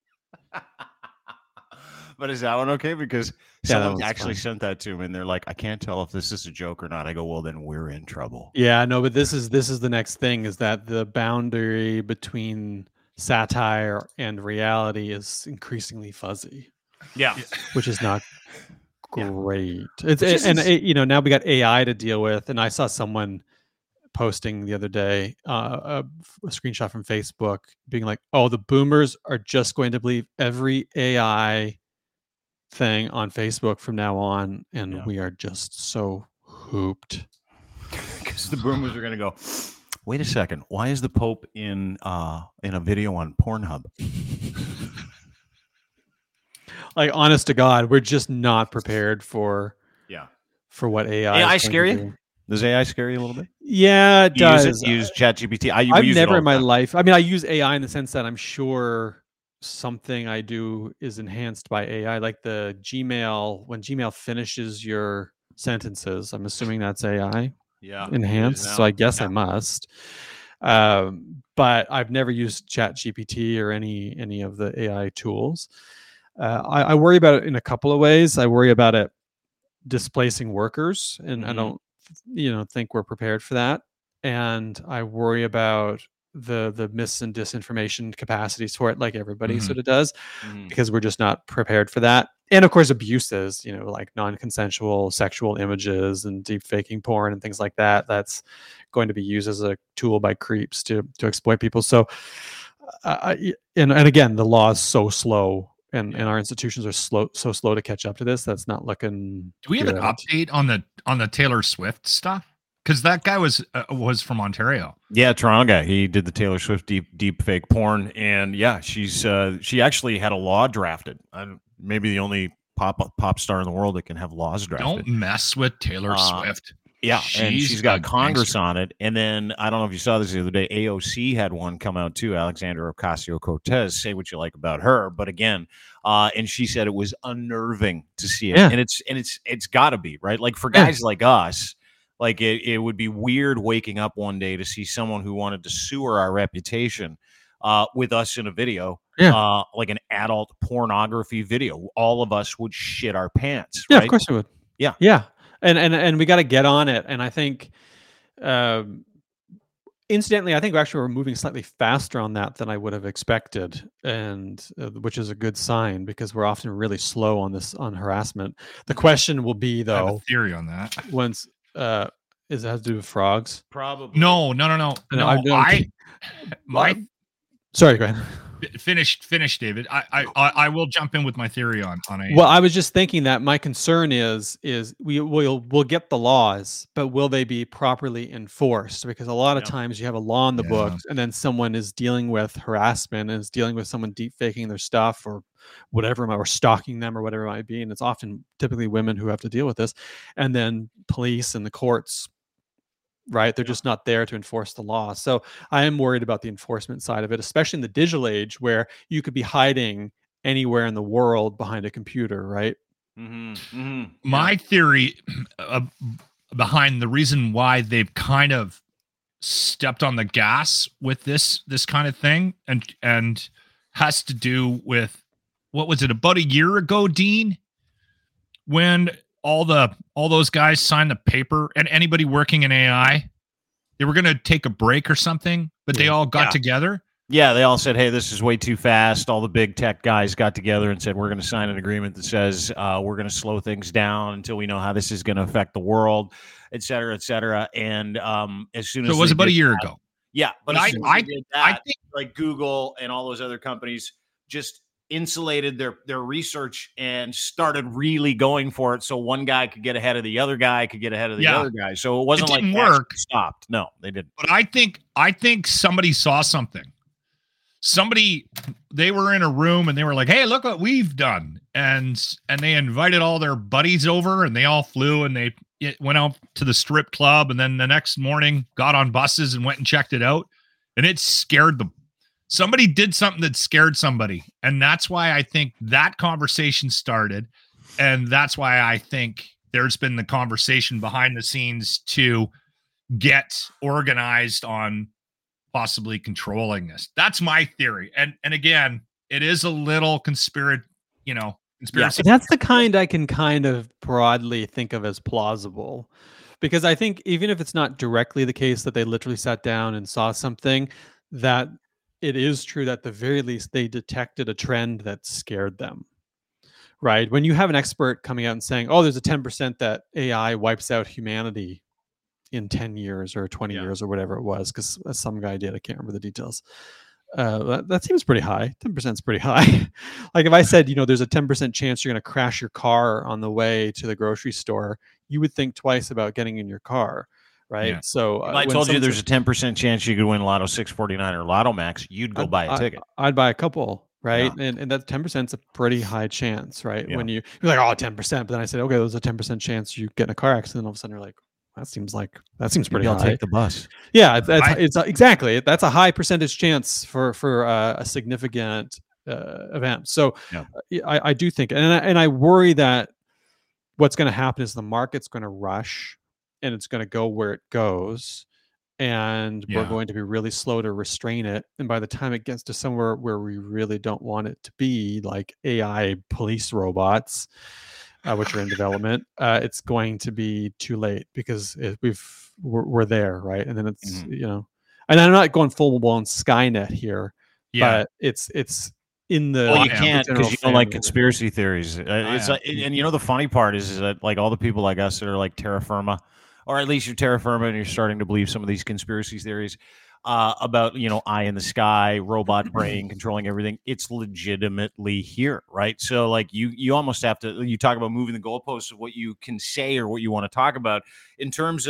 But is that one okay? Because Yeah, that someone one's actually fine. sent that to me, and they're like, "I can't tell if this is a joke or not." I go, "Well, then we're in trouble." Yeah, no, but this is this is the next thing is that the boundary between satire and reality is increasingly fuzzy, Yeah, which is not Yeah. great. It's Which is and ins- it, you know, now we got A I to deal with, and I saw someone posting the other day uh, a, a screenshot from Facebook being like, "Oh, the boomers are just going to believe every A I thing on Facebook from now on, and Yeah. we are just so hooped." because the boomers are going to go. Wait a second. Why is the Pope in uh in a video on Pornhub? Like, honest to God, we're just not prepared for Yeah. for what A I. A I is going scare to you? do. Does A I scare you a little bit? Yeah, it You use does. it? You use ChatGPT? I we I've use it never all in the my time. life. I mean, I use A I in the sense that I'm sure something I do is enhanced by A I, like the Gmail. When Gmail finishes your sentences, I'm assuming that's A I Yeah, it is enhanced. now. So I guess Yeah. I must. Um, but I've never used ChatGPT or any any of the A I tools. Uh, I, I worry about it in a couple of ways. I worry about it displacing workers, and I Mhm. don't, you know, think we're prepared for that. And I worry about the the mis and disinformation capacities for it, like everybody Mhm. sort of does, Mhm. because we're just not prepared for that. And of course, abuses, you know, like non-consensual sexual images and deep faking porn and things like that. That's going to be used as a tool by creeps to to exploit people. So, uh, I, and and again, the law is so slow, and and our institutions are slow, so slow to catch up to this. That's not looking. Do we have an good. update on the on the Taylor Swift stuff? because that guy was uh, was from Ontario. Yeah, Toronto guy. He did the Taylor Swift deep deep fake porn, and yeah, she's uh, she actually had a law drafted. Uh, maybe the only pop pop star in the world that can have laws drafted. Don't mess with Taylor Uh, Swift. Yeah, and She's she's got a Congress gangster. on it. And then I don't know if you saw this the other day. A O C had one come out too. Alexandra Ocasio-Cortez. Say what you like about her, but again, uh, and she said it was unnerving to see it. Yeah. And it's and it's it's got to be right. Like for Yeah. guys like us, like it, it would be weird waking up one day to see someone who wanted to sewer our reputation uh, with us in a video. Yeah. uh, like an adult pornography video. All of us would shit our pants. Yeah, right? of course it would. Yeah. Yeah. And and and we got to get on it. And I think um incidentally, I think actually we're moving slightly faster on that than I would have expected, and uh, which is a good sign because we're often really slow on this on harassment. The question will be I have a though, theory on that. once uh is it has to do with frogs? Probably. No, no, no, no. No, No, I don't I, think- my Sorry, go ahead. finish, finish, David. I, I, I I will jump in with my theory on on a. Well, I was just thinking that my concern is is we will we'll get the laws, but will they be properly enforced? Because a lot of Yeah. times you have a law in the Yeah. books, and then someone is dealing with harassment and is dealing with someone deep faking their stuff or whatever, or stalking them or whatever it might be, and it's often typically women who have to deal with this, and then police and the courts. Right, they're Yeah. just not there to enforce the law. So I am worried about the enforcement side of it, especially in the digital age where you could be hiding anywhere in the world behind a computer, right? Mm-hmm, mm-hmm. my theory uh, behind the reason why they've kind of stepped on the gas with this this kind of thing and and has to do with what was it about a year ago, Dean, when all the all those guys signed the paper, and anybody working in A I, they were going to take a break or something, but they Yeah. all got Yeah. together. Yeah, they all said, hey, this is way too fast. All the big tech guys got together and said, we're going to sign an agreement that says uh, we're going to slow things down until we know how this is going to affect the world, et cetera, et cetera. And um, as soon as So it was they about a did year that- ago. Yeah, but But as I- soon as I- they did I that, think- like Google and all those other companies just insulated their their research and started really going for it, so one guy could get ahead of the other guy, could get ahead of the Yeah. other guy. So it wasn't It like didn't they actually work. stopped. No, they didn't. But I think I think somebody saw something. Somebody, they were in a room and they were like, "Hey, look what we've done," and and they invited all their buddies over, and they all flew and they it went out to the strip club, and then the next morning got on buses and went and checked it out, and it scared them. Somebody did something that scared somebody, and that's why I think that conversation started, and that's why I think there's been the conversation behind the scenes to get organized on possibly controlling this. That's my theory. And and again, it is a little conspiracy, you know, conspiracy. So that's the kind I can kind of broadly think of as plausible. Because I think even if it's not directly the case that they literally sat down and saw something, that it is true that at the very least they detected a trend that scared them. Right? When you have an expert coming out and saying, oh, there's a ten percent that A I wipes out humanity in ten years or twenty Yeah. years or whatever it was, because some guy did, I can't remember the details. Uh, that, that seems pretty high. ten percent is pretty high. Like if I said, you know, there's a ten percent chance you're going to crash your car on the way to the grocery store, you would think twice about getting in your car, right? Yeah. So If uh, I when told you someone there's says- a ten percent chance you could win Lotto six forty-nine or Lotto Max, you'd go I'd- buy a I- ticket. I'd buy a couple, right? And and that ten percent is a pretty high chance, right? Yeah. When you you're like, oh, ten percent, but then I said, okay, there's a ten percent chance you get in a car accident. All of a sudden, you're like, that seems like that seems pretty Maybe I'll high. take the bus. Yeah, it's, it's, I- it's uh, exactly that's a high percentage chance for for uh, a significant uh, event. So Yeah. uh, I, I do think, and I, and I worry that what's going to happen is the market's going to rush, and it's going to go where it goes, and we're Yeah. going to be really slow to restrain it. And by the time it gets to somewhere where we really don't want it to be, like A I police robots, uh, which are in development, uh, it's going to be too late because it, we've we're, we're there, right? And then it's Mhm. you know, and I'm not going full blown Skynet here, yeah. but it's it's in the Well, you am. can't general because you don't like family. conspiracy theories. Uh, it's am. like, and you know the funny part is, is that like all the people like us that are like terra firma, or at least you're terra firma and you're starting to believe some of these conspiracy theories uh, about you know eye in the sky, robot brain controlling everything. It's legitimately here, right? So like you you almost have to you talk about moving the goalposts of what you can say or what you want to talk about in terms of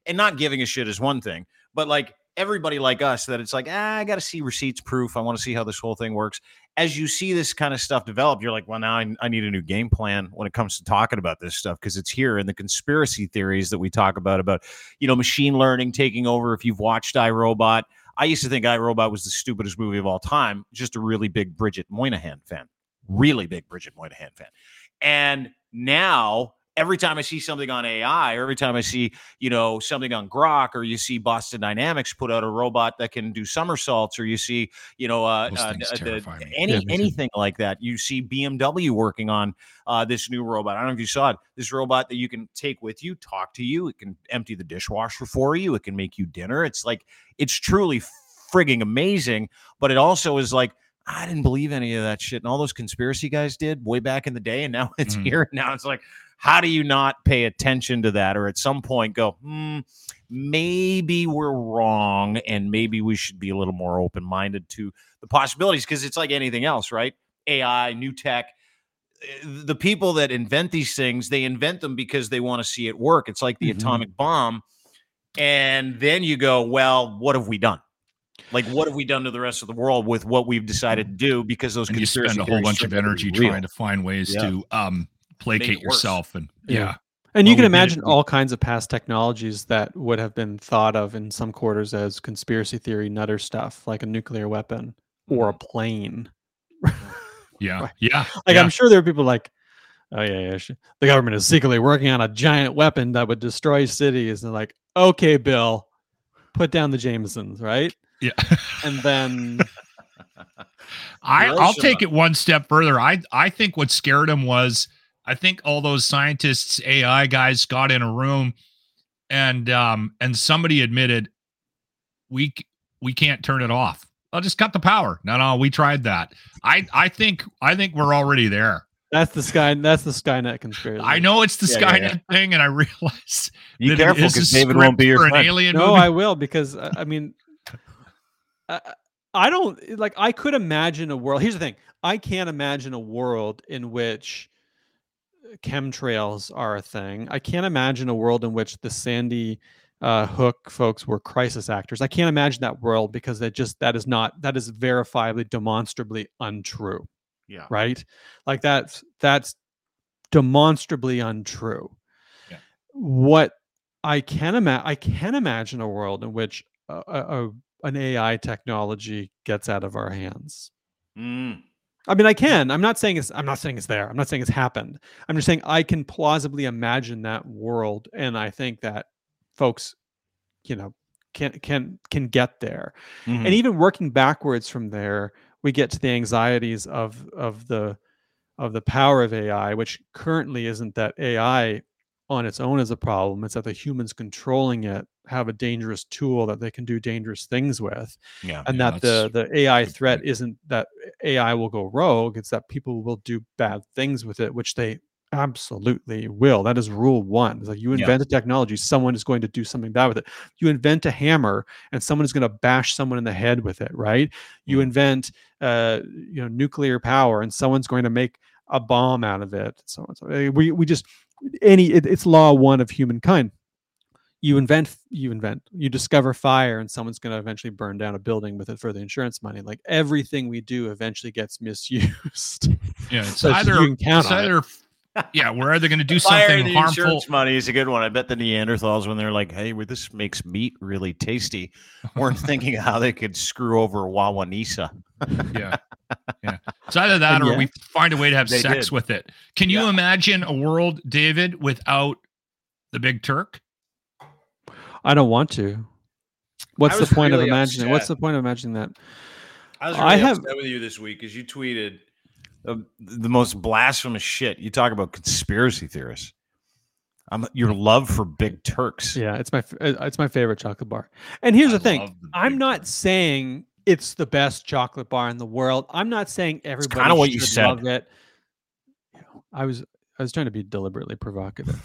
and not giving a shit is one thing, but like everybody like us that it's like, ah, I got to see receipts proof. I want to see how this whole thing works. As you see this kind of stuff develop, you're like, well, now I, I need a new game plan when it comes to talking about this stuff, because it's here in the conspiracy theories that we talk about, about, you know, machine learning taking over. If you've watched iRobot, I used to think iRobot was the stupidest movie of all time. Just a really big Bridget Moynihan fan, really big Bridget Moynihan fan. And now every time I see something on A I, or every time I see, you know, something on Grok, or you see Boston Dynamics put out a robot that can do somersaults, or you see, you know, uh, uh, the, any yeah, anything like that. You see B M W working on uh, this new robot. I don't know if you saw it. This robot that you can take with you, talk to you. It can empty the dishwasher for you. It can make you dinner. It's like, it's truly frigging amazing. But it also is like, I didn't believe any of that shit. And all those conspiracy guys did way back in the day. And now it's mm. here. Now it's like, how do you not pay attention to that? Or at some point go, hmm, maybe we're wrong. And maybe we should be a little more open-minded to the possibilities. Because it's like anything else, right? A I, new tech. The people that invent these things, they invent them because they want to see it work. It's like the mm-hmm. atomic bomb. And then you go, well, what have we done? Like, what have we done to the rest of the world with what we've decided to do? Because those and you spend a whole bunch of energy trying to find ways yeah. to um, placate yourself. And yeah. yeah. And you well, can imagine all kinds of past technologies that would have been thought of in some quarters as conspiracy theory nutter stuff, like a nuclear weapon or a plane. yeah. Right? Yeah. Like, yeah. I'm sure there are people like, oh, yeah, yeah. Sure. The government is secretly working on a giant weapon that would destroy cities. And they're like, okay, Bill, put down the Jamesons, right? Yeah. And then I, I'll take it one step further. I, I think what scared him was, I think all those scientists, A I guys got in a room and um, and somebody admitted, we we can't turn it off. I'll just cut the power. No, no, we tried that. I, I think I think we're already there. That's the sky. That's the Skynet conspiracy. I know it's the yeah, Skynet yeah, yeah. thing, and I realize be careful because David won't be your an friend. Alien no, movie. I will because uh, I mean, I, I don't like. I could imagine a world. Here's the thing: I can't imagine a world in which chemtrails are a thing. I can't imagine a world in which the Sandy uh, Hook folks were crisis actors. I can't imagine that world because that just that is not that is verifiably, demonstrably untrue. Yeah. Right. Like that's that's demonstrably untrue. Yeah. What I can imagine, I can imagine a world in which a, a, an A I technology gets out of our hands. Mm. I mean, I can. I'm not saying it's. I'm not saying it's there. I'm not saying it's happened. I'm just saying I can plausibly imagine that world, and I think that folks, you know, can can can get there, mm-hmm. and even working backwards from there, we get to the anxieties of of the of the power of A I, which currently isn't that A I on its own is a problem. It's that the humans controlling it have a dangerous tool that they can do dangerous things with. Yeah, and yeah, that the the A I threat point. Isn't that A I will go rogue. It's that people will do bad things with it, which they absolutely will. That is rule one. It's like you invent yeah. a technology, someone is going to do something bad with it. You invent a hammer and someone is going to bash someone in the head with it, right? You mm. invent uh, you know, nuclear power and someone's going to make a bomb out of it. So, so we we just any it, it's law one of humankind. You invent, you invent, you discover fire, and someone's going to eventually burn down a building with it for the insurance money. Like everything we do eventually gets misused. Yeah, it's so either it's either. It. Yeah, we're either going to do something the harmful. Insurance money is a good one. I bet the Neanderthals, when they're like, "Hey, well, this makes meat really tasty," weren't thinking how they could screw over Wawanisa. Yeah, yeah. It's either that, or yeah. we find a way to have They sex did. with it. Can you Yeah. imagine a world, David, without the Big Turk? I don't want to. What's I the was point really of imagining? upset. What's the point of imagining that? I was really I have- upset with you this week because you tweeted the, the most blasphemous shit. You talk about conspiracy theorists. I'm, your love for Big Turks. Yeah, it's my f- it's my favorite chocolate bar. And here's I the thing: love the I'm Big not Turk. saying it's the best chocolate bar in the world. I'm not saying everybody kinda what you should said. love it. I was I was trying to be deliberately provocative.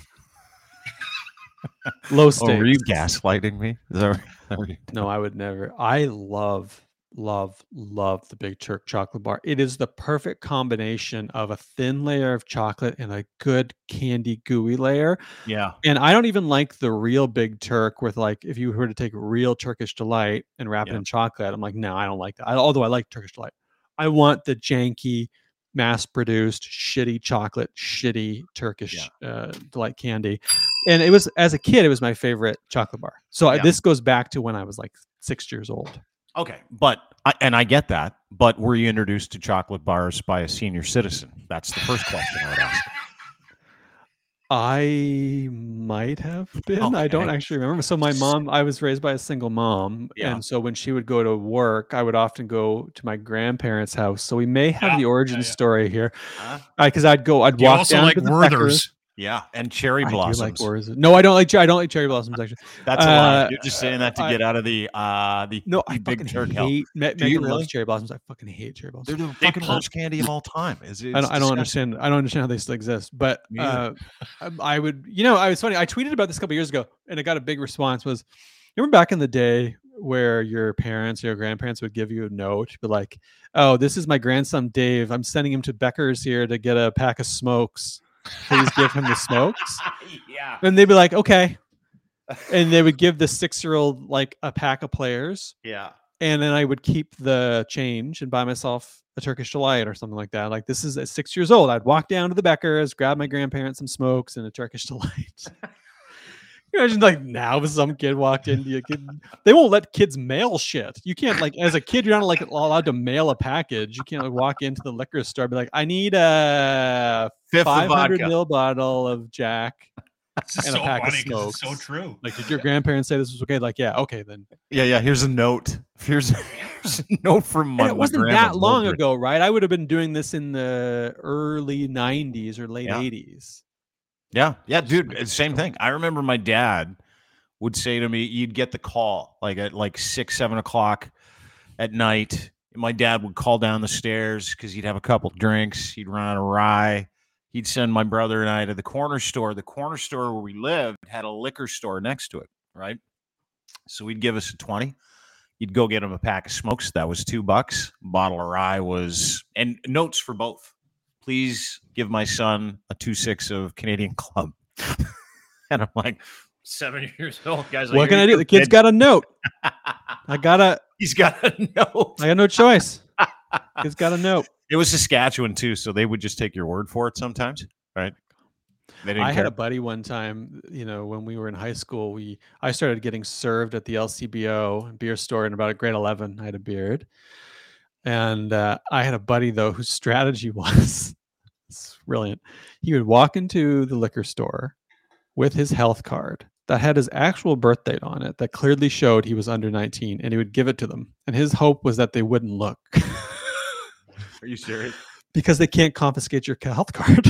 Low stakes. Oh, were you gaslighting me? Is that, is that what you- No, I would never. I love love, love the Big Turk chocolate bar. It is the perfect combination of a thin layer of chocolate and a good candy gooey layer. Yeah. And I don't even like the real Big Turk with like, if you were to take real Turkish Delight and wrap Yeah. it in chocolate, I'm like, no, I don't like that. I, although I like Turkish Delight. I want the janky, mass-produced, shitty chocolate, shitty Turkish uh, Delight candy. And it was, as a kid, it was my favorite chocolate bar. So I, Yeah. this goes back to when I was like six years old. Okay, but I, and I get that, but were you introduced to chocolate bars by a senior citizen? That's the first question I would ask. I might have been. I don't Okay. actually remember. So my mom, I was raised by a single mom, Yeah. and so when she would go to work, I would often go to my grandparents' house. So we may have Yeah, the origin yeah, yeah. story here, Huh? because I'd go, I'd You walk also down like to the Werther's. Beckers. Yeah, and cherry I do blossoms. like Werther's. No, I don't like. I don't like cherry blossoms. Actually, That's a lie. Uh, You're just saying that to I- get out of the uh the, no, the I big fucking turk hell. hate. Me- Do you Megan really? loves cherry blossoms. I fucking hate cherry blossoms. They're the They fucking pop- worst candy of all time. Is it? I don't, I don't understand. I don't understand how they still exist. But Me uh, either. I I would, you know, I was funny. I tweeted about this a couple years ago, and I got a big response. Was, remember back in the day where your parents or your grandparents would give you a note, be like, "Oh, this is my grandson Dave. I'm sending him to Becker's here to get a pack of smokes. Please give him the smokes." Yeah. And they'd be like, "Okay," and they would give the six-year-old like a pack of players. Yeah. And then I would keep the change and buy myself a Turkish Delight or something like that. Like, this is at six years old. I'd walk down to the Becker's, grab my grandparents some smokes and a Turkish Delight. You imagine like now if some kid walked into you, kid, they won't let kids mail shit. You can't, like, as a kid, you're not like allowed to mail a package. You can't like, walk into the liquor store and be like, I need a Fifth of five hundred vodka. mil bottle of Jack. This is And a so pack of funny because it's so smokes. true. Like, did your grandparents say this was okay? Like, yeah, okay then. Yeah, yeah. Here's a note. Here's, here's a note from my And it wasn't my grandma, that long Mildred. ago, right? I would have been doing this in the early nineties or late Yeah. eighties. Yeah, yeah, dude. like It's the same thing. I remember my dad would say to me, you'd get the call like at like six, seven o'clock at night. My dad would call down the stairs because he'd have a couple drinks. He'd run out of rye. He'd send my brother and I to the corner store. The corner store where we lived had a liquor store next to it, right? So he'd give us a twenty. You'd go get him a pack of smokes. That was two bucks. A bottle of rye was, and notes for both. Please give my son a two six of Canadian Club. And I'm like, seven years old, guys. What can I do? The kid's got a note. I gotta. He's got a note. I got no choice. Kid's got a note. It was Saskatchewan too, so they would just take your word for it sometimes, right? They didn't I care. had a buddy one time, you know, when we were in high school, we I started getting served at the L C B O beer store in about at grade eleven. I had a beard. And uh, I had a buddy though whose strategy was it's brilliant. He would walk into the liquor store with his health card that had his actual birth date on it that clearly showed he was under nineteen, and he would give it to them. And his hope was that they wouldn't look. Are you serious? Because they can't confiscate your health card.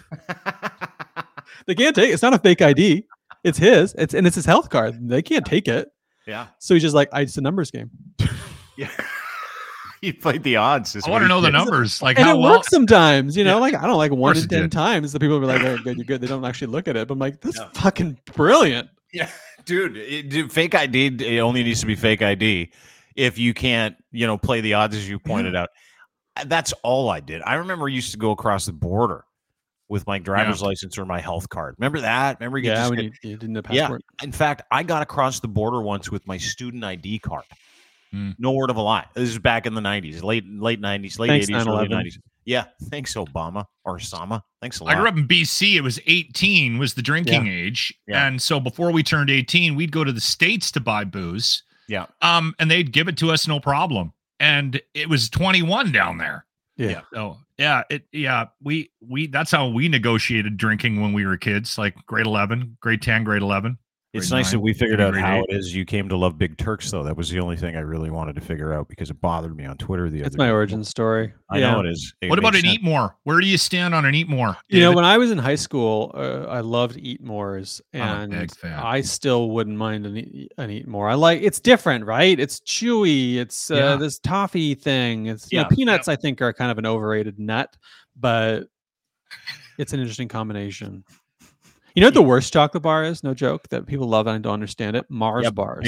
They can't take it. It's not a fake I D. It's his. It's and it's his health card. They can't take it. Yeah. So he's just like, I, it's a numbers game. Yeah. He played the odds. is I what want to he know the did. numbers. Like And how it well. works sometimes, you know, Yeah. like I don't like one course in it ten did. times the people will be like, oh, good, you're good. They don't actually look at it. But I'm like, that's Yeah. fucking brilliant. Yeah, dude, it, dude, fake I D, it only needs to be fake I D if you can't, you know, play the odds as you pointed out. That's all I did. I remember I used to go across the border with my driver's license or my health card. Remember that? Remember you could Yeah, just when get- you, you didn't have Yeah. passport. In fact, I got across the border once with my student I D card. Hmm. No word of a lie. This is back in the nineties, late late nineties, late Thanks, eighties, early nine eleven. nineties. Yeah, thanks Obama or Osama. Thanks a lot. I grew up in B C. It was eighteen was the drinking age. Yeah. And so before we turned eighteen, we'd go to the States to buy booze. Yeah. Um, and they'd give it to us no problem. And it was twenty-one down there. Yeah. So yeah, it yeah, we we that's how we negotiated drinking when we were kids, like grade eleven, grade ten, grade eleven. It's grade nice that nine, we figured maybe out grade how eight. it is you came to love Big Turks, though. That was the only thing I really wanted to figure out because it bothered me on Twitter the That's other my day. origin story. I Yeah. know it is. It What about makes an sense. Eat More? Where do you stand on an Eat More? You know, David? when I was in high school, uh, I loved Eat Mores, I'm a and big fan. I still wouldn't mind an, Eat- an Eat More. I like it's different, right? It's chewy. It's uh, Yeah. this toffee thing. It's you know, Yeah. peanuts. I think are kind of an overrated nut, but it's an interesting combination. You know what the worst chocolate bar is? No joke. That people love and I don't understand it. Mars Yep, bars. big-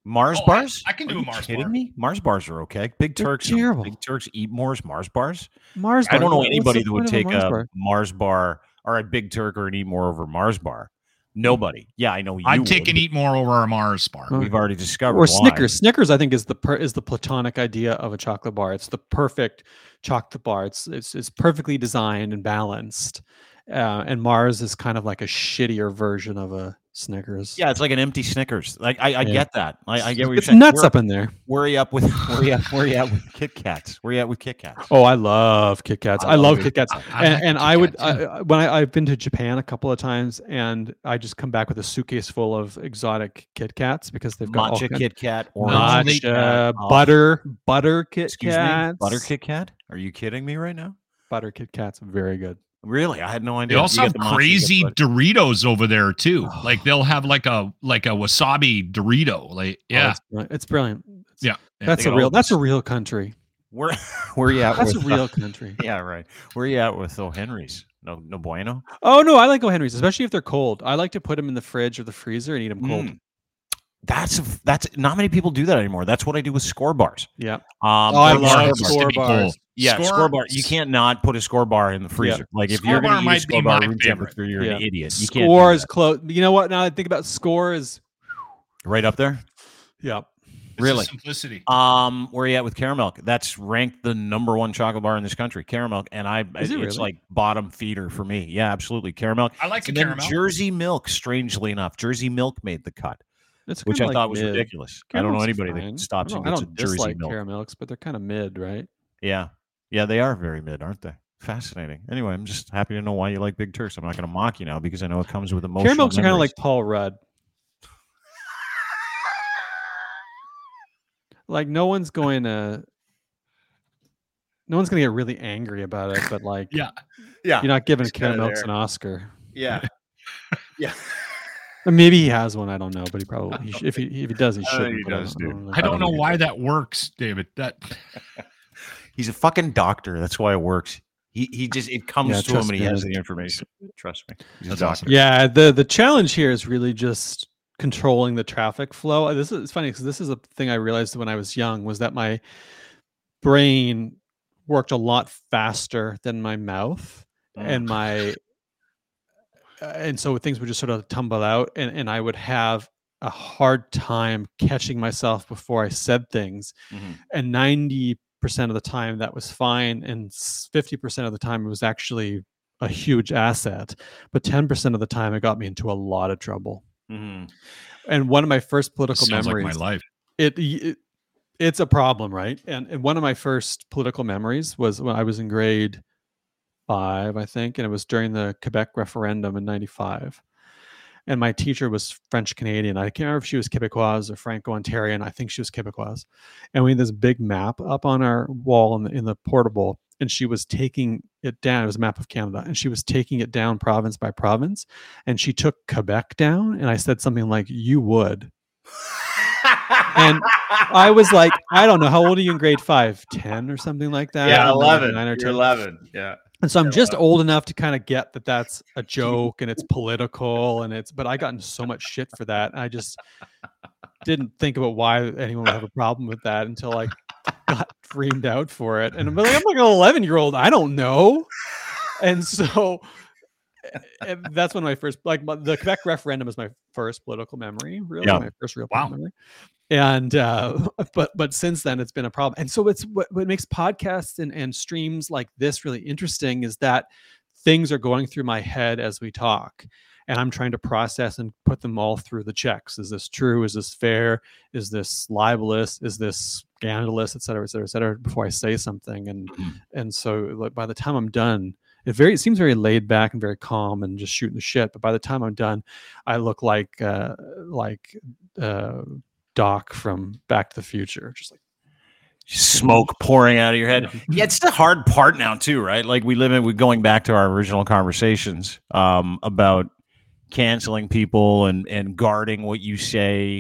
Mars Oh, I- bars? I can do Are a you Mars kidding bar. me? Mars bars are okay. Big They're Turks. terrible. Big Turks eat Mars. Mars bars. Mars I bar. don't know What's the anybody that would point of take Mars a bar? Mars bar or a Big Turk or an Eat More over Mars bar. Nobody. Yeah, I know you. I'd take would. and eat more over a Mars bar. Huh. We've already discovered. Or why. Snickers. Snickers, I think, is the per, is the platonic idea of a chocolate bar. It's the perfect chocolate bar. It's it's it's perfectly designed and balanced. Uh, and Mars is kind of like a shittier version of a Snickers. Yeah, it's like an empty Snickers. Like I, I Yeah. get that. I, I get what you're It's saying. nuts Where, up in there. where are you up with? Where are you at? Where are you at with Kit Kats? Where are you at with Kit Kats? Oh, I love Kit Kats. I I, love love Kit Kit Kats. I and like and Kit I would Kat, too. I, when I, I've been to Japan a couple of times, and I just come back with a suitcase full of exotic Kit Kats because they've got all Matcha kinds- Kit Kat, orange No, they- Kit Kat, matcha, oh, butter, butter Kit Excuse Kats. me, butter Kit Kat. Are you kidding me right now? Butter Kit Kats, very good. Really, I had no They idea. also You have get the matcha, you get crazy butter. Doritos over there too. Like they'll have like a like a wasabi Dorito. Like Oh, yeah, it's, brilliant. It's brilliant. It's- yeah. yeah. That's They a got real. all That's a this- real country. Where where are you at That's a with real uh, country. yeah, right. Where are you at with O. Henry's? No, no bueno. Oh no, I like O. Henry's, especially if they're cold. I like to put them in the fridge or the freezer and eat them cold. Mm. That's a, that's not many people do that anymore. That's what I do with score bars. Yeah. Um, Oh, I or love score Score bars. to score be bars. cold. Yeah, Score- score bar. You can't not put a score bar in the freezer. Like if Score you're going bar to eat a might score be bar my room favorite. temperature, you're Yeah. an idiot. You can't Score do is that. close. You know what? Now I think about score is. Right up there. Yeah. It's Really? just simplicity. Um, where are you at with Caramel? That's ranked the number one chocolate bar in this country. Caramel, and I, Is it it's really? like bottom feeder for me. Yeah, absolutely. Caramel. I like the And then caramel. Jersey Milk, strangely enough, Jersey Milk made the cut, It's which kinda I like thought was mid. ridiculous. I don't know Caramel's anybody fine. that stops I and don't, I gets a don't Jersey dislike Milk. caramels, but they're kind of mid, right? Yeah, yeah, they are very mid, aren't they? Fascinating. Anyway, I'm just happy to know why you like Big Turks. I'm not going to mock you now because I know it comes with emotional. Caramels are kind of memories. like Paul Rudd. Like no one's going to. No one's going to get really angry about it, but like, Yeah. yeah, you're not giving it's kinda Caramels there. an Oscar. yeah, yeah. Or maybe he has one. I don't know, but he probably he sh- if he if he does, he I think should. he does, dude. I don't know think why it that works, David. That He's a fucking doctor. That's why it works. He he just it comes Yeah, to him trust and he me, has I- the information. Trust me. He's That's a awesome. doctor. Yeah, the the challenge here is really just controlling the traffic flow. Uh, This is it's funny because this is a thing I realized when I was young was that my brain worked a lot faster than my mouth Mm. and my uh, and so things would just sort of tumble out and, and I would have a hard time catching myself before I said things. Mhm. And ninety percent of the time that was fine and s- fifty percent of the time it was actually a huge asset, but ten percent of the time it got me into a lot of trouble. Mhm. And one of my first political sounds like memories my life. it, it it's a problem, right? And, and one of my first political memories was when I was in grade five, I think, and it was during the Quebec referendum in ninety-five. And my teacher was French Canadian. I can't remember if she was Quebecoise or Franco-Ontarian. I think she was Quebecoise. And we had this big map up on our wall in the, in the portable, and she was taking it down. It was a map of Canada, and she was taking it down province by province. And she took Quebec down, and I said something like, "You would." And I was like, I don't know, how old are you in grade five? ten or something like that? Yeah, Nine- eleven. nine or You're ten. eleven. Yeah. And so I'm Yeah, just wow. old enough to kind of get that that's a joke and it's political and it's, but I got in so much shit for that. I just didn't think about why anyone would have a problem with that until I got reamed out for it. And I'm like, I'm like an eleven year old. I don't know. And so and that's when my first, like my, the Quebec referendum is my first political memory, really Yeah. my first real Wow. political memory. And uh but but since then it's been a problem. And so it's what, what makes podcasts and, and streams like this really interesting is that things are going through my head as we talk, and I'm trying to process and put them all through the checks. Is this true? Is this fair? Is this libelous? Is this scandalous, et cetera, et cetera, et cetera, before I say something? And Mhm. and so like, by the time I'm done, it very it seems very laid back and very calm and just shooting the shit. But by the time I'm done, I look like uh like uh Doc from Back to the Future, just like Smoke pouring out of your head. Yeah, it's the hard part now too, right? Like we live in, we're going back to our original conversations um, about canceling people and and guarding what you say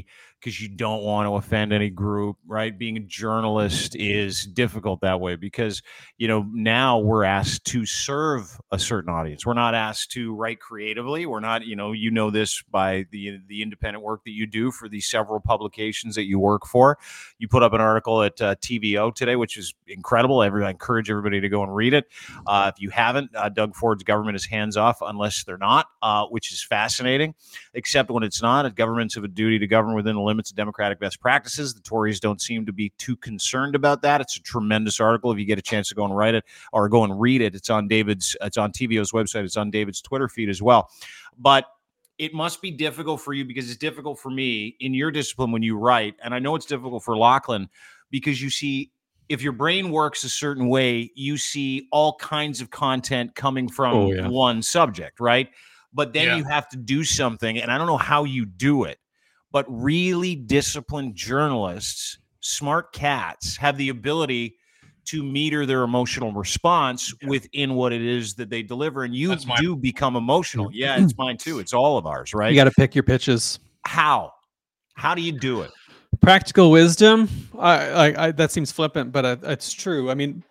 because you don't want to offend any group, right? Being a journalist is difficult that way because, you know, now we're asked to serve a certain audience. We're not asked to write creatively. We're not, you know, you know this by the the independent work that you do for the several publications that you work for. You put up an article at uh, T V O today, which is incredible. Every, I encourage everybody to go and read it. Uh, if you haven't, uh, Doug Ford's government is hands off unless they're not, uh, which is fascinating, except when it's not. Governments have a duty to govern within the limits of democratic best practices. The Tories don't seem to be too concerned about that. It's a tremendous article. If you get a chance to go and write it or go and read it, it's on David's, it's on T V O's website. It's on David's Twitter feed as well. But it must be difficult for you because it's difficult for me in your discipline when you write. And I know it's difficult for Lachlan because you see, if your brain works a certain way, you see all kinds of content coming from Oh, yeah. one subject, right? But then Yeah. you have to do something, and I don't know how you do it, but really disciplined journalists, smart cats, have the ability to meter their emotional response Yeah. within what it is that they deliver. And you That's my- do become emotional. Yeah, it's mine too. It's all of ours, right? You got to pick your pitches. How? How do you do it? Practical wisdom. I, I, I that seems flippant, but uh, it's true. I mean,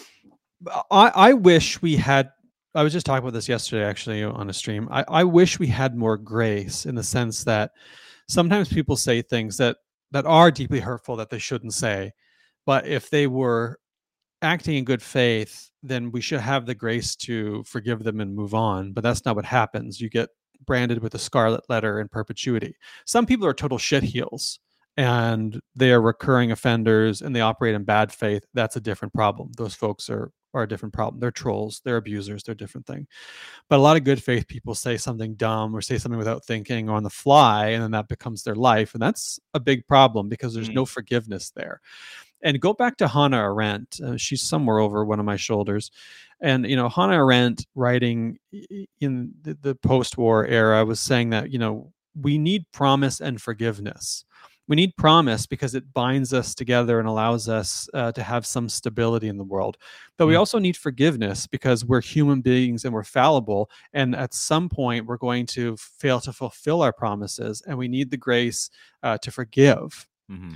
I, I wish we had. I was just talking about this yesterday, actually, on a stream. I, I wish we had more grace in the sense that sometimes people say things that that are deeply hurtful that they shouldn't say, but if they were acting in good faith, then we should have the grace to forgive them and move on. But that's not what happens. You get branded with a scarlet letter in perpetuity. Some people are total shitheels and they are recurring offenders and they operate in bad faith. That's a different problem. Those folks are are a different problem. They're trolls, they're abusers, they're a different thing. But a lot of good faith people say something dumb or say something without thinking or on the fly, and then that becomes their life. And that's a big problem because there's Mm. no forgiveness there. And go back to Hannah Arendt. Uh, she's somewhere over one of my shoulders. And, you know, Hannah Arendt, writing in the, the post-war era, was saying that, you know, we need promise and forgiveness. We need promise because it binds us together and allows us uh, to have some stability in the world. But we Mm. also need forgiveness because we're human beings and we're fallible. And at some point, we're going to fail to fulfill our promises. And we need the grace uh, to forgive. Mm-hmm.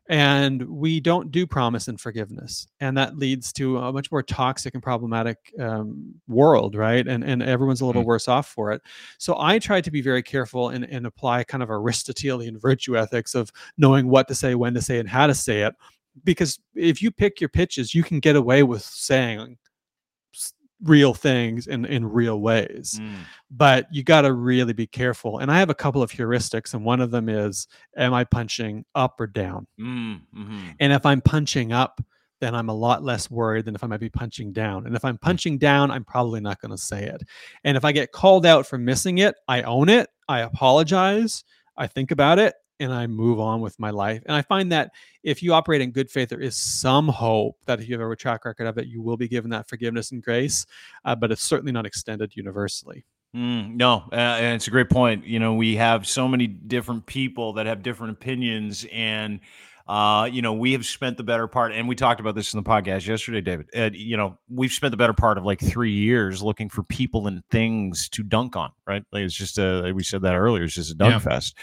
And we don't do promise and forgiveness. And that leads to a much more toxic and problematic um, world, right? And and everyone's a little Mm. worse off for it. So I try to be very careful and, and apply kind of Aristotelian virtue ethics of knowing what to say, when to say, and how to say it. Because if you pick your pitches, you can get away with saying s- real things in, in real ways. Mm. But you got to really be careful. And I have a couple of heuristics, and one of them is, am I punching up or down? Mm. Mm-hmm. And if I'm punching up, then I'm a lot less worried than if I might be punching down. And if I'm punching down, I'm probably not going to say it. And if I get called out for missing it, I own it. I apologize. I think about it and I move on with my life. And I find that if you operate in good faith, there is some hope that if you have a track record of it, you will be given that forgiveness and grace. Uh, but it's certainly not extended universally. Mm, no, uh, and it's a great point. You know, we have so many different people that have different opinions, and uh, you know, we have spent the better part, and we talked about this in the podcast yesterday, David. Uh, you know, we've spent the better part of like three years looking for people and things to dunk on, right? Like it's just a, we said that earlier, it's just a dunk Yeah. fest,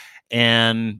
and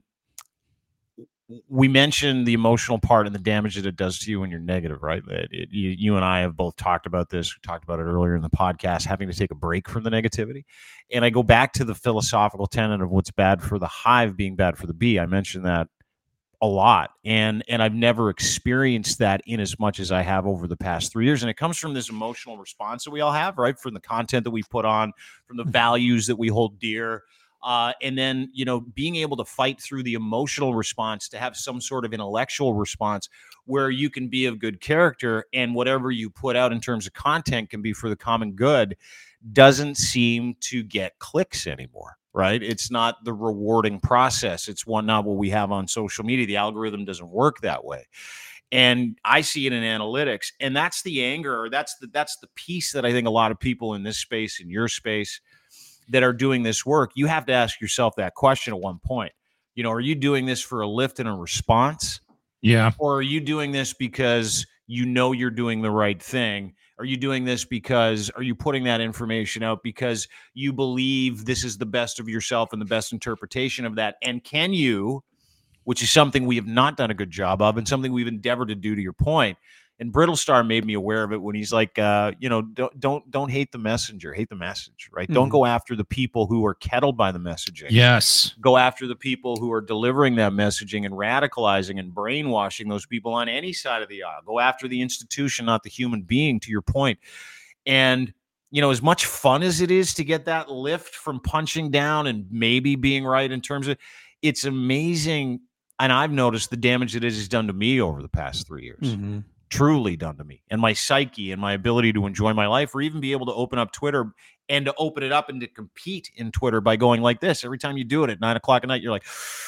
we mentioned the emotional part and the damage that it does to you when you're negative, right? It, it, you, you and I have both talked about this. We talked about it earlier in the podcast, having to take a break from the negativity. And I go back to the philosophical tenet of what's bad for the hive being bad for the bee. I mentioned that a lot. And, and I've never experienced that in as much as I have over the past three years. And it comes from this emotional response that we all have, right? From the content that we put on, from the values that we hold dear. Uh, and then, you know, being able to fight through the emotional response to have some sort of intellectual response where you can be of good character and whatever you put out in terms of content can be for the common good doesn't seem to get clicks anymore, right? It's not the rewarding process. It's one, not what we have on social media. The algorithm doesn't work that way. And I see it in analytics, and that's the anger, or that's the, that's the piece that I think a lot of people in this space, in your space, that are doing this work, you have to ask yourself that question at one point. You know, are you doing this for a lift and a response? Yeah. Or are you doing this because you know you're doing the right thing? Are you doing this because, are you putting that information out because you believe this is the best of yourself and the best interpretation of that? And can you which is something we have not done a good job of and something we've endeavored to do, to your point. And Brittlestar made me aware of it when he's like, uh, you know, don't don't don't hate the messenger, hate the message, right? Mm-hmm. Don't go after the people who are kettled by the messaging. Yes. Go after the people who are delivering that messaging and radicalizing and brainwashing those people on any side of the aisle. Go after the institution, not the human being, to your point. And, you know, as much fun as it is to get that lift from punching down and maybe being right in terms of, it's amazing. And I've noticed the damage that it has done to me over the past three years. Mm-hmm. Truly done to me and my psyche and my ability to enjoy my life, or even be able to open up Twitter and to open it up and to compete in Twitter by going like this. Every time you do it at nine o'clock at night, you're like,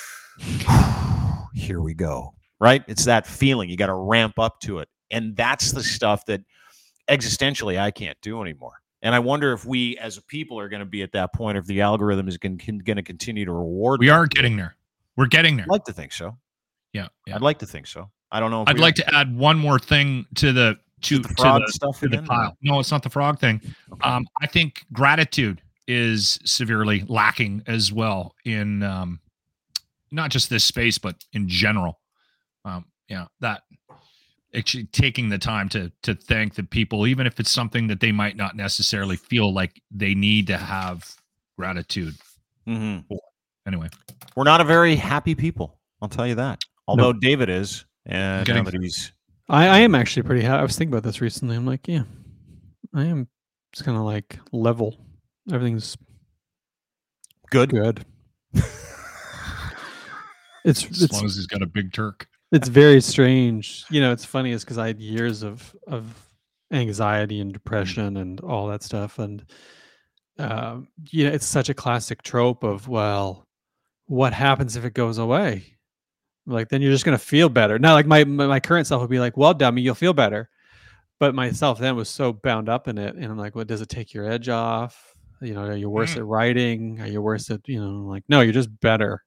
here we go. Right. It's that feeling. You got to ramp up to it. And that's the stuff that existentially I can't do anymore. And I wonder if we as a people are going to be at that point, if the algorithm is going to continue to reward. We are getting there. We're getting there. I'd like to think so. Yeah. yeah. I'd like to think so. I don't know. I'd like to add one more thing to the to, the frog to the, stuff to the pile. No, it's not the frog thing. Okay. Um, I think gratitude is severely lacking as well in um, not just this space, but in general. Um, yeah, that actually taking the time to to thank the people, even if it's something that they might not necessarily feel like they need to have gratitude mm-hmm. for. Anyway, we're not a very happy people. I'll tell you that. Although nope. David is. And Getting, now that he's, I, I am actually pretty happy. I was thinking about this recently. I'm like, yeah, I am. It's kind of like level. Everything's good. Good. it's as it's, long as he's got a big Turk. It's very strange. You know, it's funny is because I had years of of anxiety and depression and all that stuff, and um, you know, it's such a classic trope of, well, what happens if it goes away? Like, then you're just going to feel better. Now, like my, my my current self would be like, well, dummy, you'll feel better. But myself then was so bound up in it. And I'm like, well, does it take your edge off? You know, are you worse mm. at writing? Are you worse at, you know, like, no, you're just better.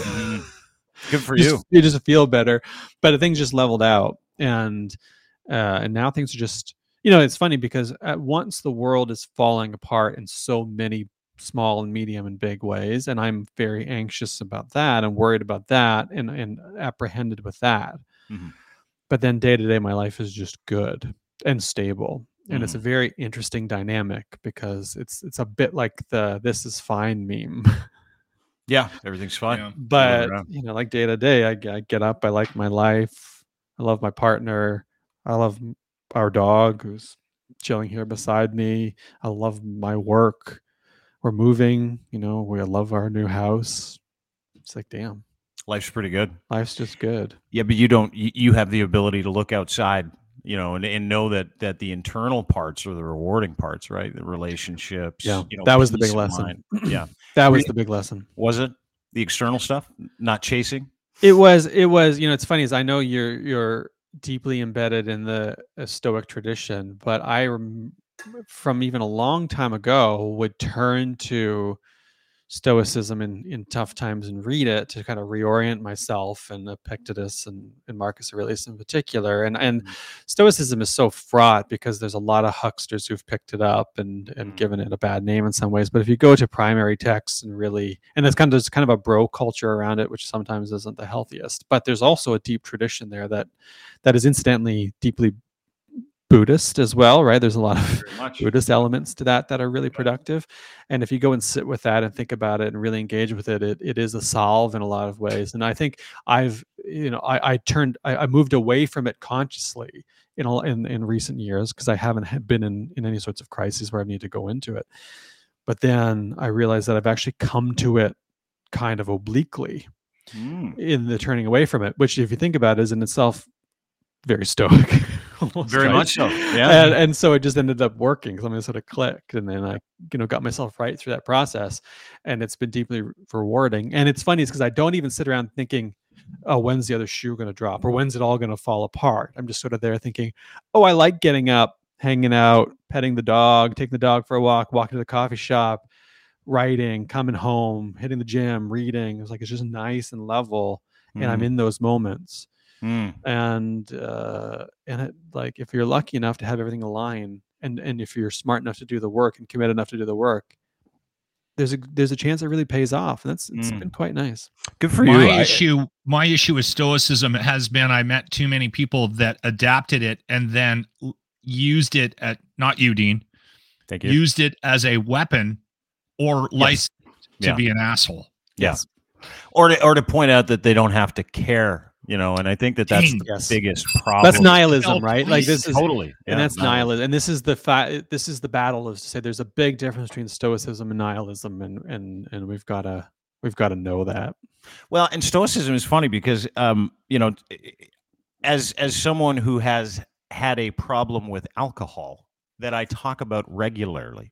Good for you you. Just, you just feel better. But things just leveled out. And, uh, and now things are just, you know, it's funny because at once the world is falling apart in so many small and medium and big ways, and I'm very anxious about that and worried about that and, and apprehended with that. Mm-hmm. But then day to day my life is just good and stable, and mm-hmm. it's a very interesting dynamic because it's it's a bit like the "this is fine" meme. Yeah, everything's fine. Yeah. But you know, like day to day, I, I get up, I like my life, I love my partner, I love our dog who's chilling here beside me, I love my work. We're moving, you know, we love our new house. It's like, damn. Life's pretty good. Life's just good. Yeah, but you don't, you, you have the ability to look outside, you know, and, and know that that the internal parts are the rewarding parts, right? The relationships. Yeah, you know, that was the big lesson. Yeah. That was the big lesson. Was it? The external stuff? Not chasing? It was, it was, you know, it's funny is I know you're, you're deeply embedded in the uh, Stoic tradition, but I rem- from even a long time ago would turn to Stoicism in, in tough times and read it to kind of reorient myself, and Epictetus and, and Marcus Aurelius in particular. And and mm. Stoicism is so fraught because there's a lot of hucksters who've picked it up and and mm. given it a bad name in some ways. But if you go to primary texts and really, and there's kind of there's kind of a bro culture around it, which sometimes isn't the healthiest. But there's also a deep tradition there that that is incidentally deeply Buddhist as well, right? There's a lot of Buddhist elements to that that are really productive. And if you go and sit with that and think about it and really engage with it, it, it is a solve in a lot of ways. And I think I've, you know, I, I turned, I, I moved away from it consciously in in, in recent years because I haven't been in, in any sorts of crises where I need to go into it. But then I realized that I've actually come to it kind of obliquely mm. in the turning away from it, which if you think about it is in itself very Stoic. Almost, very right? much so, yeah. And, and so it just ended up working. Something sort of clicked, and then I, you know, got myself right through that process, and it's been deeply rewarding. And it's funny, is because I don't even sit around thinking, "Oh, when's the other shoe going to drop, or when's it all going to fall apart?" I'm just sort of there thinking, "Oh, I like getting up, hanging out, petting the dog, taking the dog for a walk, walking to the coffee shop, writing, coming home, hitting the gym, reading." It's like it's just nice and level, mm. and I'm in those moments. Mm. And uh, and it, like if you're lucky enough to have everything align, and and if you're smart enough to do the work and commit enough to do the work, there's a there's a chance it really pays off. And that's it's Mm. been quite nice. Good for my you. I- issue, my issue with stoicism has been I met too many people that adapted it and then l- used it at not you, Dean, Thank you. used it as a weapon or licensed to Yeah. be an asshole. Yeah. Or to, or to point out that they don't have to care, you know, and I think that that's Dang. the Yes. biggest problem. That's nihilism, Self- right? Like this is Totally. Yeah, and that's no. nihilism. And this is the fact. This is the battle. Is to say there's a big difference between stoicism and nihilism, and and and we've got to we've got to know that. Well, and stoicism is funny because, um, you know, as as someone who has had a problem with alcohol that I talk about regularly,